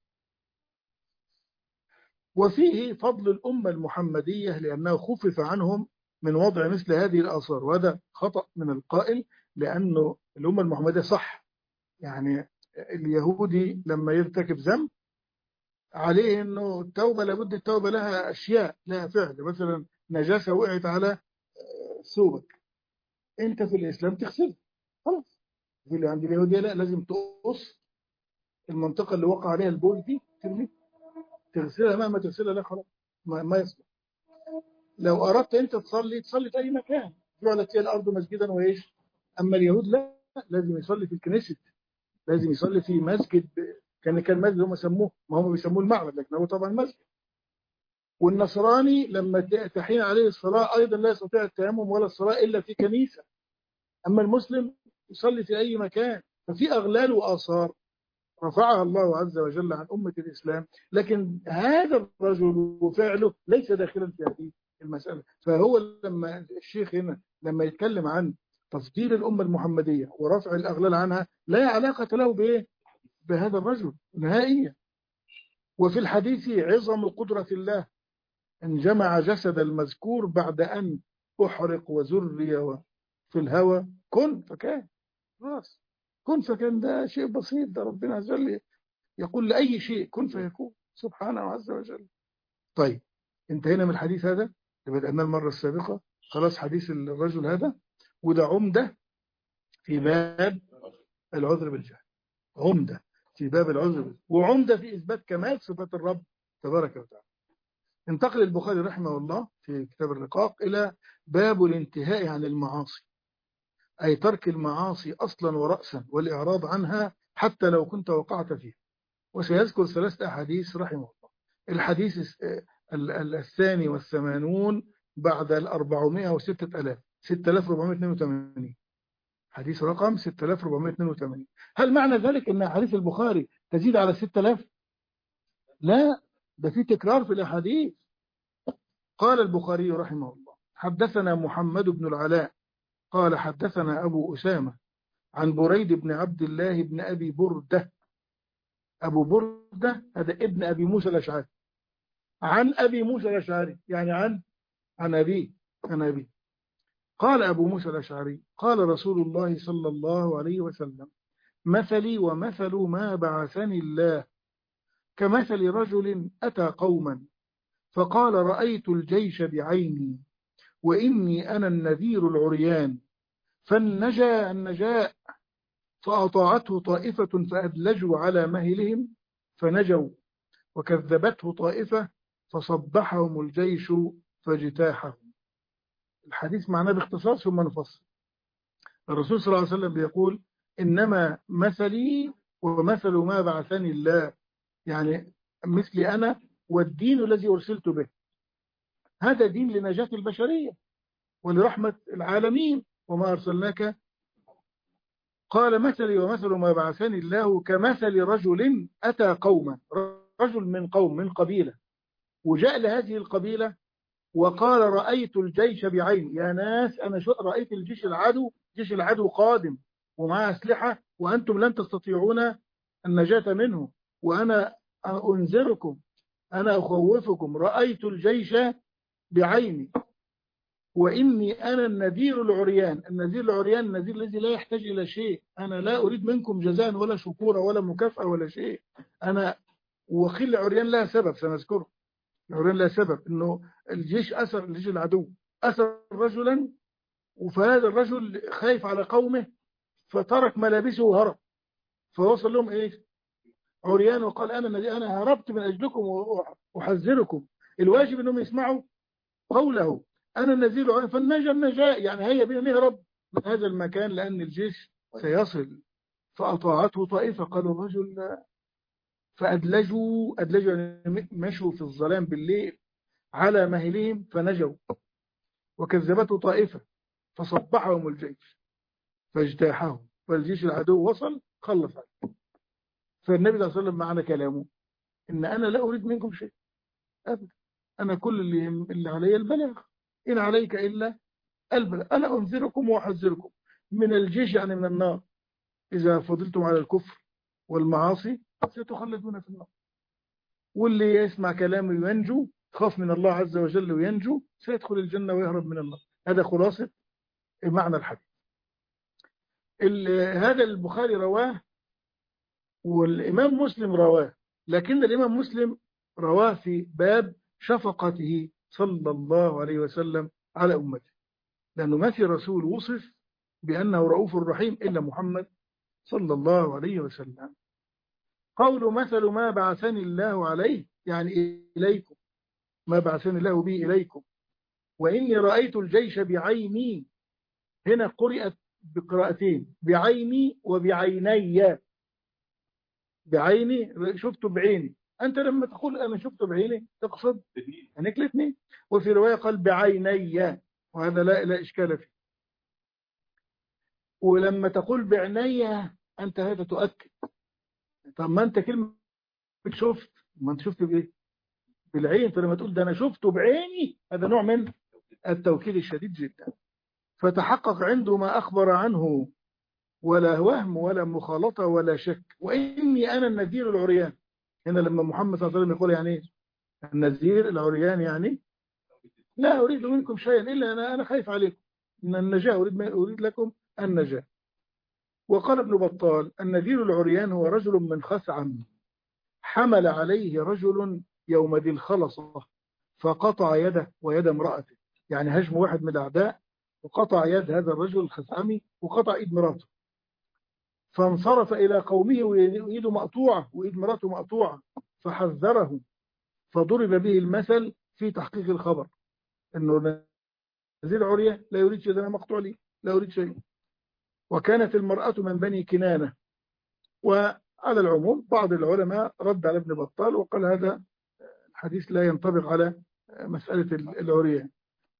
وفيه فضل الأمة المحمدية لأنه خفف عنهم من وضع مثل هذه الآثار، وهذا خطأ من القائل، لأنه الأمة المحمدية صح، يعني اليهودي لما يرتكب ذنب عليه أنه التوبة لابد التوبة لها أشياء، لها فعل. مثلا نجاسة وقعت على ثوبك، أنت في الإسلام تغسلها خلاص. اللي عند اليهودية لا، لازم تقص المنطقة اللي وقع عليها البول دي، ترمي تغسلها، مهما تغسلها لا خلاص ما يصلح. لو أردت أنت تصلي في أي مكان، جعلت هي الأرض مسجدا وإيش. أما اليهود لا، لازم يصلي في الكنيسة، لازم يصلي في مسجد. كان مسجد هم سموه، ما هم بيسموه المعبد لكن هو طبعا مسجد. والنصراني لما تحين عليه الصلاة أيضا لا يستطيع التيمم ولا الصلاة إلا في كنيسة. أما المسلم يصلي في أي مكان. ففي أغلال وآثار رفعها الله عز وجل عن أمة الإسلام، لكن هذا الرجل وفعله ليس داخلا في هذه المسألة. فهو لما الشيخ هنا لما يتكلم عن تفضيل الأمة المحمدية ورفع الأغلال عنها لا علاقة له بإيه؟ بهذا الرجل نهائيا. وفي الحديث عظم قدرة الله أن جمع جسد المذكور بعد أن أحرق وزري في الهوى كن فكان. خلاص كن فكان، ده شيء بسيط، ده ربنا عز وجل يقول لأي شيء كن فيكون سبحانه عز وجل. طيب انتهينا من الحديث هذا اللي بدأناه المرة السابقة، خلاص حديث الرجل هذا، وده عمدة في باب العذر بالجهل، عمدة في باب العذر وعمدة في إثبات كمال صفات الرب تبارك وتعالى. انتقل البخاري رحمه الله في كتاب الرقاق إلى باب الانتهاء عن المعاصي، أي ترك المعاصي أصلا ورأسا والإعراض عنها حتى لو كنت وقعت فيها. وسيذكر 3 أحاديث رحمه الله. الحديث 82 بعد 406,000 6482، حديث رقم 6482. هل معنى ذلك أن أحاديث البخاري تزيد على 6000؟ لا، ده في تكرار في الأحاديث. قال البخاري رحمه الله حدثنا محمد بن العلاء قال حدثنا أبو أسامة عن بريد بن عبد الله بن أبي بردة. أبو بردة هذا ابن أبي موسى الأشعري، عن أبي موسى الأشعري يعني عن أبي. قال أبو موسى الأشعري قال رسول الله صلى الله عليه وسلم مثلي ومثل ما بعثني الله كمثل رجل أتى قوما فقال رأيت الجيش بعيني وإني أنا النذير العريان فالنجا النجاء فأطاعته طائفة فأدلجوا على مهلهم فنجوا وكذبته طائفة فصبحهم الجيش فاجتاحهم. الحديث معناه باختصار ثم نفصل. الرسول صلى الله عليه وسلم بيقول إنما مثلي ومثل ما بعثني الله، يعني مثلي أنا والدين الذي أرسلت به، هذا دين لنجاة البشرية ولرحمة العالمين وما أرسلناك. قال مثلي ومثل ما بعثني الله كمثل رجل أتى قوما، رجل من قوم من قبيلة، وجاء لهذه القبيلة وقال رأيت الجيش بعيني، يا ناس أنا رأيت الجيش العدو، جيش العدو قادم ومعه أسلحة وأنتم لن تستطيعون النجاة منه، وأنا أنذركم أنا أخوفكم، رأيت الجيش بعيني وإني أنا النذير العريان. النذير العريان النذير الذي لا يحتاج إلى شيء، أنا لا أريد منكم جزاء ولا شكورا ولا مكافأة ولا شيء. أنا وخيل العريان لها سبب سنذكره، العريان لها سبب إنه الجيش أسر، الجيش العدو أسر رجلا، فهذا الرجل خايف على قومه فترك ملابسه وهرب، فوصل لهم إيه عريان وقال أنا هربت من أجلكم وأحذركم. الواجب أنهم يسمعوا قوله أنا النذير العريان فالنجا النجاء، يعني هيا بنا نهرب من هذا المكان لأن الجيش سيصل. فأطاعته طائفة قالوا الرجل فأدلجوا يعني مشوا في الظلام بالليل على مهلهم فنجوا وكذبته طائفة فصبحهم الجيش فاجتاحهم والجيش العدو وصل خلص عليه. فالنبي صلى الله عليه وسلم معنى كلامه إن أنا لا أريد منكم شيء أبدا، أنا كل اللي علي البلاغ، إن عليك إلا البلاغ، أنا أنذركم وأحذركم من الجيش يعني من النار، إذا فضلتم على الكفر والمعاصي ستخلدون في النار. واللي يسمع كلامه ينجو، خاف من الله عز وجل وينجو، سيدخل الجنة ويهرب من النار. هذا خلاصة معنى الحديث. هذا البخاري رواه والإمام مسلم رواه، لكن الإمام مسلم رواه في باب شفقته صلى الله عليه وسلم على أمته، لأنه ما في رسول وصف بأنه رؤوف رحيم إلا محمد صلى الله عليه وسلم. قول مثل ما بعثني الله عليه يعني إليكم، ما بعثني الله به إليكم، وإني رأيت الجيش بعيني، هنا قرأت بقراءتين، بعيني وبعيني. بعيني شفته بعيني، أنت لما تقول أنا شفته بعيني تقصد هناك الاثنين، وفي رواية قال بعيني وهذا لا إشكال فيه. ولما تقول بعيني أنت هذا تؤكد طب ما أنت كلمة شفت، ما أنت شفت بإيه؟ بالعين. فلما تقول ده أنا شفته بعيني، هذا نوع من التوكيد الشديد جدا. فتحقق عنده ما أخبر عنه، ولا وهم ولا مخالطة ولا شك. وإني أنا النذير العريان. هنا لما محمد صلى الله عليه وسلم يقول يعني إيه النذير العريان، يعني لا أريد منكم شيئا إلا أنا خايف عليكم إن النجاة، أريد لكم النجاة. وقال ابن بطال النذير العريان هو رجل من خثعم حمل عليه رجل يوم ذي الخلصة فقطع يده ويد امرأته. يعني هجم واحد من الأعداء وقطع يد هذا الرجل الخثعمي وقطع إيد مراته، فانصرف إلى قومه وإيده مقطوعة وإيد مراته مقطوعة، فحذره، فضرب به المثل في تحقيق الخبر أنه نذير عريان لا يريد شيء، أنا مقطوع لي لا أريد شيء. وكانت المرأة من بني كنانة. وعلى العموم بعض العلماء رد على ابن بطال وقال هذا الحديث لا ينطبق على مسألة العريان.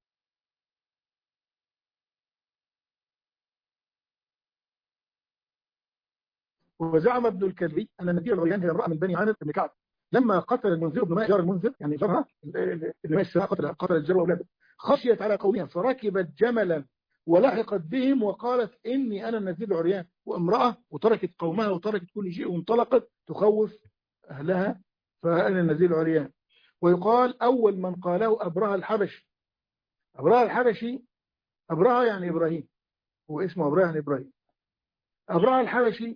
وزعم ابن الكلبي أن النبي العريان هي امرأة من بني عامر بن كعب لما قتل المنذر بن جار المنذر، يعني جارها اللي ماشي قتل الجار وأولاده، خشيت على قومها فركبت جملا ولحقت بهم وقالت إني أنا النذير العريان، وامرأة وتركت قومها وتركت كل شيء وانطلقت تخوف أهلها، فأنا النذير العريان. ويقال أول من قاله أبرهة الحبشي. أبرهة الحبشي، أبرهة يعني إبراهيم، هو اسمه أبرهة يعني إبراهيم. أبرهة الحبشي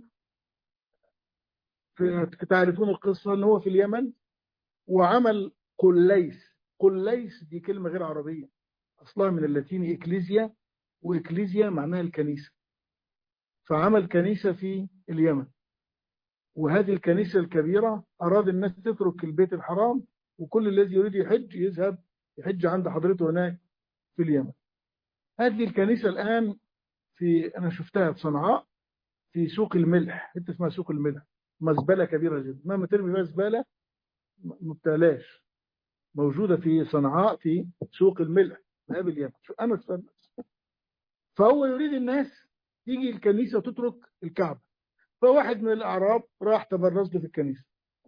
تعرفون القصة أنه هو في اليمن وعمل قليس. قليس دي كلمة غير عربية، أصلها من اللاتيني إكليزيا، وإكليزيا معناها الكنيسة. فعمل كنيسة في اليمن، وهذه الكنيسة الكبيرة أراد الناس تترك البيت الحرام، وكل الذي يريد يحج يذهب يحج عند حضرته هناك في اليمن. هذه الكنيسة الآن أنا شفتها في صنعاء في سوق الملح، حتة اسمها سوق الملح، مزبلة كبيرة جدا، ما ترمي بها زبالة ما بتعلاش، موجودة في صنعاء في سوق الملح باب اليمن. أنا استنى. فهو يريد الناس تيجي الكنيسة وتترك الكعبة. فواحد من الأعراب راح تبرز له في الكنيسة،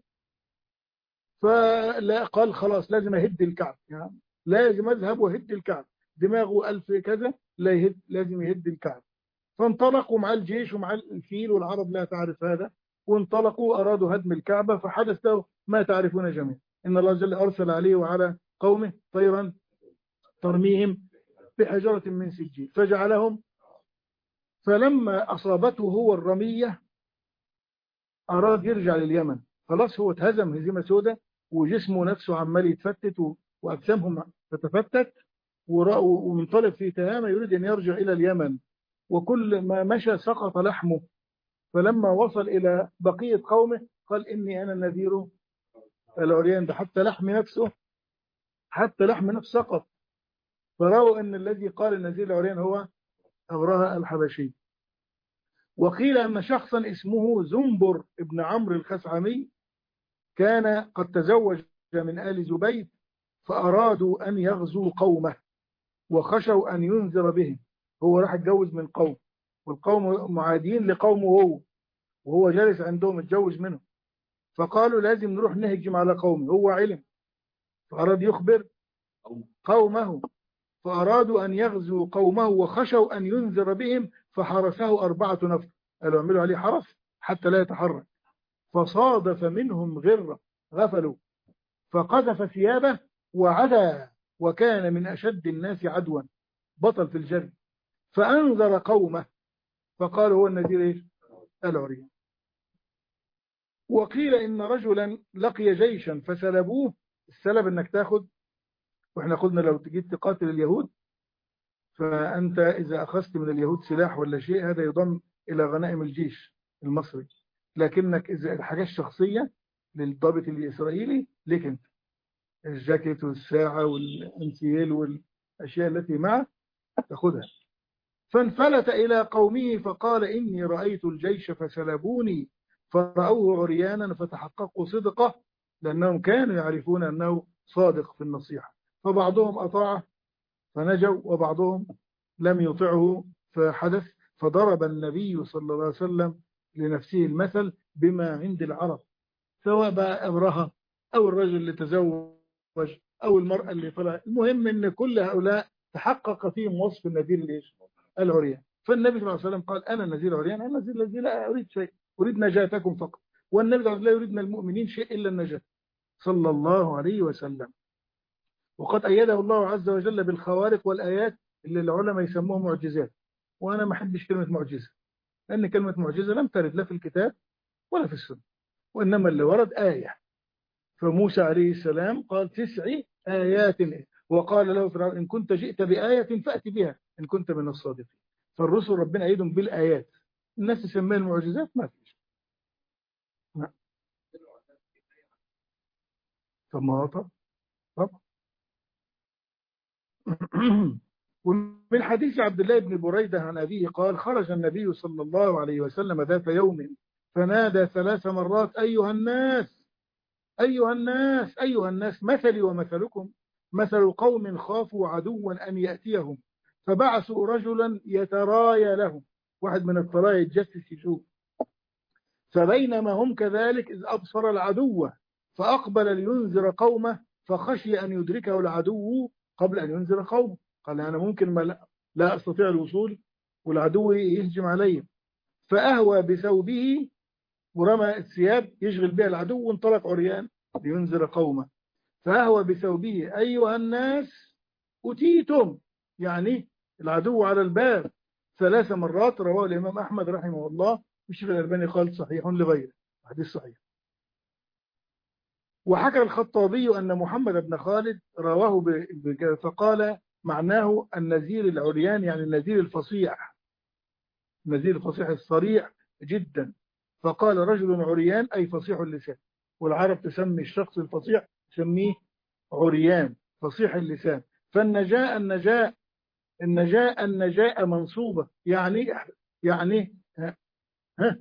فلا قال خلاص لازم أهد الكعبة، يعني لازم أذهب وأهد الكعبة، دماغه ألف كذا لا يهد، لازم يهد الكعبة. فانطلقوا مع الجيش ومع الفيل، والعرب لا تعرف هذا، وانطلقوا أرادوا هدم الكعبة، فحدث له ما تعرفون جميعا، إن الله جل أرسل عليه وعلى قومه طيرا ترميهم بحجرة من سجيل فجعلهم. فلما أصابته هو الرمية أراد يرجع لليمن، خلاص هو اتهزم هزيمة سوداء، وجسمه نفسه عمال يتفتت وأجسامهم تتفتت، ومنطلق في تهامة يريد أن يرجع إلى اليمن، وكل ما مشى سقط لحمه. فلما وصل إلى بقية قومه قال إني أنا النذير العريان، ده حتى لحم نفسه، حتى لحم نفسه سقط. فرأوا أن الذي قال النذير العريان هو أبرهة الحبشي. وقيل أن شخصا اسمه زنبر ابن عمرو الخثعمي كان قد تزوج من آل زبيد، فأرادوا أن يغزوا قومه وخشوا أن ينذر بهم. هو راح اتجوز من قوم، والقوم معادين لقومه هو، وهو جالس عندهم اتجوز منهم، فقالوا لازم نروح نهجم على قومه. هو علم فأراد يخبر قومه، فأرادوا أن يغزوا قومه وخشوا أن ينذر بهم، فحرسه 4 نفر، قالوا اعملوا عليه حرس حتى لا يتحرك. فصادف منهم غرة غفلوا، فقذف ثيابه وعدا، وكان من أشد الناس عدوا، بطل في الجري، فأنذر قومه فقالوا هو النذير العريان. وقيل إن رجلا لقي جيشا فسلبوه. السلب انك تاخد، واحنا قلنا لو تجيت تقاتل اليهود، فأنت إذا أخذت من اليهود سلاح ولا شيء هذا يضم إلى غنائم الجيش المصري، لكنك إذا الحاجة الشخصية للضابط الإسرائيلي لك أنت، الجاكيت والساعة والأنسيال والأشياء التي معه تأخذها. فانفلت إلى قومه فقال إني رأيت الجيش فسلبوني، فرأوه عريانا فتحققوا صدقه، لأنهم كانوا يعرفون أنه صادق في النصيحة، فبعضهم أطاعه فنجوا وبعضهم لم يطعه فحدث. فضرب النبي صلى الله عليه وسلم لنفسه المثل بما عند العرب، سواء بقى أبرهة أو الرجل اللي تزوج أو المرأة اللي طلع، المهم إن كل هؤلاء تحقق فيهم وصف النذير العريان. فالنبي صلى الله عليه وسلم قال أنا النذير عريان، أنا النذير الذي لا أريد شيء، أريد نجاتكم فقط. والنبي صلى الله عليه وسلم لا يريد من المؤمنين شيء إلا النجاة صلى الله عليه وسلم. وقد أيده الله عز وجل بالخوارق والآيات اللي العلماء يسموها معجزات، وأنا ما أحبش كلمة معجزة، لأن كلمة معجزة لم ترد لا في الكتاب ولا في السنة، وإنما اللي ورد آية. فموسى عليه السلام قال 9 آيات، وقال له فرعون إن كنت جئت بآية فأتي بها إن كنت من الصادقين. فالرسل ربنا أيدهم بالآيات، الناس تسميها المعجزات ما فيش. طب ومن حديث عبد الله بن بريدة عن أبيه قال خرج النبي صلى الله عليه وسلم ذات يوم فنادى 3 مرات أيها الناس أيها الناس أيها الناس، مثلي ومثلكم مثل قوم خافوا عدوا أن يأتيهم فبعثوا رجلا يترايا لهم، واحد من الطرايا يتجسس يشوف، فبينما هم كذلك إذ أبصر العدو فأقبل لينذر قومه فخشي أن يدركه العدو قبل أن ينذر قومه. قال أنا ممكن ما لا أستطيع الوصول والعدو يهجم علي، فأهوى بثوبه ورمى الثياب يشغل بها العدو وانطلق عريان لينذر قومه. فأهوى بثوبه أيها الناس أتيتم، يعني العدو على الباب 3 مرات. رواه الإمام أحمد رحمه الله، والشيخ الألباني قال صحيح لغيره، حديث صحيح. وحكى الخطابي أن محمد بن خالد رواه فقال معناه النذير العريان، يعني النذير الفصيح، النذير الفصيح الصريح جدا. فقال رجل عريان أي فصيح اللسان، والعرب تسمي الشخص الفصيح تسميه عريان فصيح اللسان. فالنجاء النجاء منصوبة، يعني ها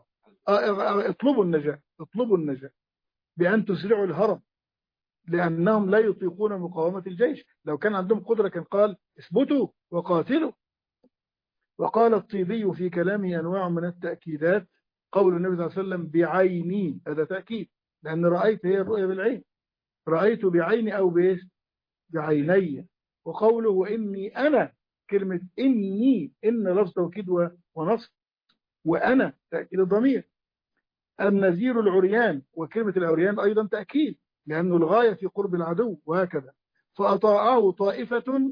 اطلبوا النجاة بأن تسرعوا الهرب، لأنهم لا يطيقون مقاومة الجيش. لو كان عندهم قدرة كان قال اثبتوا وقاتلوا. وقال الطيبي في كلامه أنواع من التأكيدات، قول النبي صلى الله عليه وسلم بعيني، هذا تأكيد، لأن رأيت هي الرؤية بالعين، رأيت بعيني أو بعيني. وقوله إني أنا، كلمة إني إن لفظ توكيد ونصب، وأنا تأكيد الضمير. النذير العريان، وكلمة العريان أيضا تأكيد لأنه الغاية في قرب العدو، وهكذا. فأطاعه طائفة،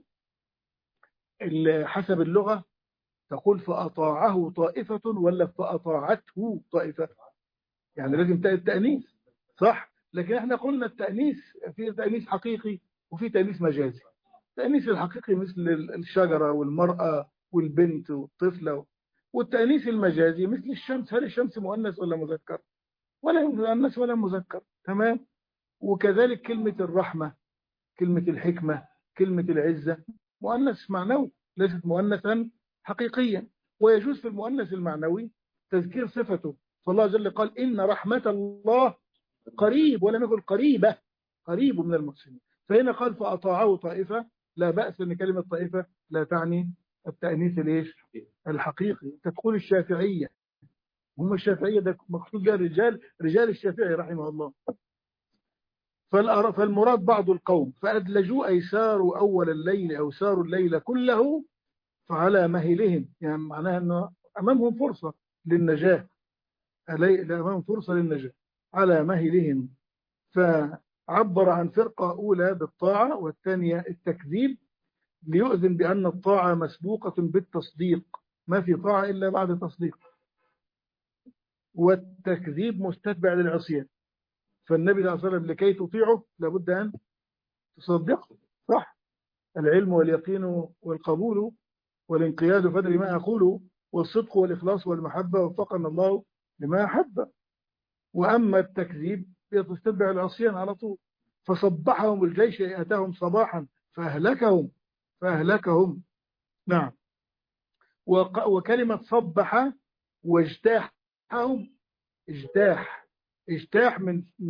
حسب اللغة تقول فأطاعه طائفة ولا فأطاعته طائفة، يعني لازم تأتي التأنيث صح. لكن احنا قلنا التأنيث في تأنيث حقيقي وفي تأنيث مجازي. التأنيث الحقيقي مثل الشجرة والمرأة والبنت والطفلة، والتأنيث المجازي مثل الشمس. هل الشمس مؤنث ولا مذكر؟ ولا مؤنث ولا مذكر، تمام. وكذلك كلمة الرحمة، كلمة الحكمة، كلمة العزة مؤنث معنوي، ليست مؤنثا حقيقيا. ويجوز في المؤنث المعنوي تذكير صفته، فالله جل قال إن رحمة الله قريب، ولم يقل قريبة، قريب من المحسنين. فهنا قال فأطاعه طائفة، لا بأس أن كلمة طائفة لا تعني التأنيث الحقيقي. تقول الشافعية، هم الشافعية ده مقصود بها رجال الشافعي رحمه الله. فالمراد بعض القوم فأدلجوا أي ساروا أول الليل أو ساروا الليل كله فعلى مهلهم، يعني معناها أنه أمامهم فرصة للنجاة، أمامهم فرصة للنجاة على مهلهم. فعبر عن فرقة أولى بالطاعة والثانية التكذيب، ليؤذن بأن الطاعة مسبوقة بالتصديق، ما في طاعة إلا بعد تصديق، والتكذيب مستتبع للعصيان. فالنبي صلى الله عليه وسلم لكي تطيعه لابد أن تصدقه، صح. العلم واليقين والقبول والانقياد فدر ما أقوله، والصدق والإخلاص والمحبة وفقنا الله لما أحب. وأما التكذيب يتتبع العصيان على طول. فصبحهم الجيش أتاهم صباحا فأهلكهم. نعم. وكلمة صبح واجتاحهم، اجتاح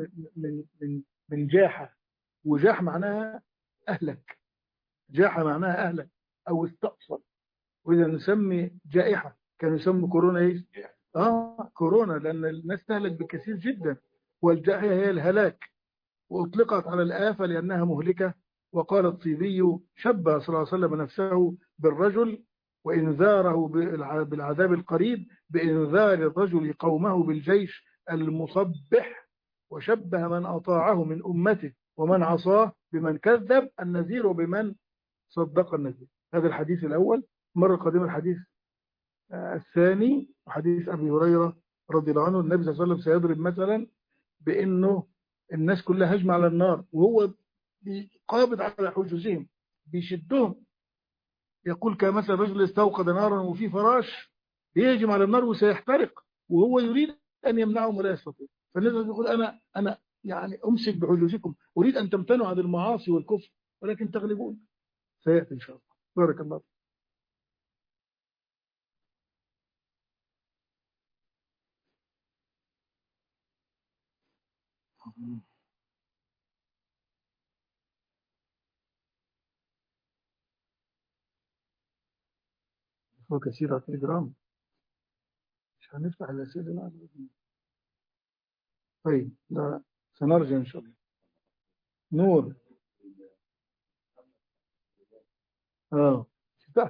من جاحة، وجاح معناها أهلك، جاحة معناها أهلك أو استأصل. وإذا نسمي جائحة كانوا يسموا كورونا إيش؟ كورونا، لأن الناس تهلك بكثير جدا، والجائحة هي الهلاك، وأطلقت على الآفة لأنها مهلكة. وقال الطيبي: شبه صلى الله عليه وسلم نفسه بالرجل وإنذاره بالعذاب القريب بإنذار الرجل قومه بالجيش المصبح، وشبه من أطاعه من أمته ومن عصاه بمن كذب النذير وبمن صدق النذير. هذا الحديث الأول. مرة قادمة الحديث الثاني، حديث أبي هريرة رضي الله عنه، النبي صلى الله عليه وسلم سيضرب مثلا بأنه الناس كلها هجمة على النار، وهو قابض على حجوزهم بيشدهم، يقول كمثل رجل استوقد نارا وفي فراش يهجم على النار وسيحترق، وهو يريد أن يمنعهم ولا يستطيع. فالناس يقول: أنا يعني أمسك بحجوزكم، أريد أن تمتنعوا عن المعاصي والكفر ولكن تغلبون. سيأتي إن شاء الله. بارك الله فيكم. هو كثير على التليجرام، مش هنفتح الأسئلة الآن. طيب، لا، سنرجع إن شاء الله. نور. اه، فتحت.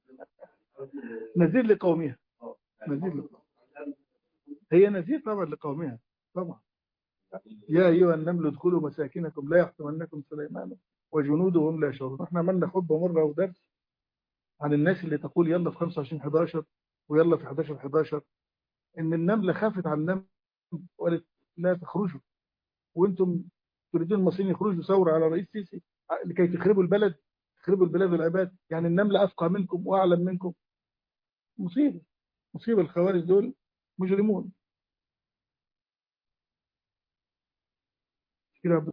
نذير لقومها. نذير لقومها. هي نذير طبعا لقومها طبعا. يا أيها النمل ادخلوا مساكنكم لا يحطمنكم سليمان وجنوده وهم لا يشعرون. احنا عملنا خطبة مرة ودرس عن الناس اللي تقول يلا في 25/11 ويلا في 11/11، إن النملة خافت على النمل وقالت: لا تخرجوا، وانتم تريدون المصريين يخرجوا ثورة على رئيس سيسي لكي تخربوا البلد، تخربوا البلاد والعباد. يعني النملة أفقه منكم وأعلم منكم. مصيبة، مصيبة. الخوارج دول مجرمون كده.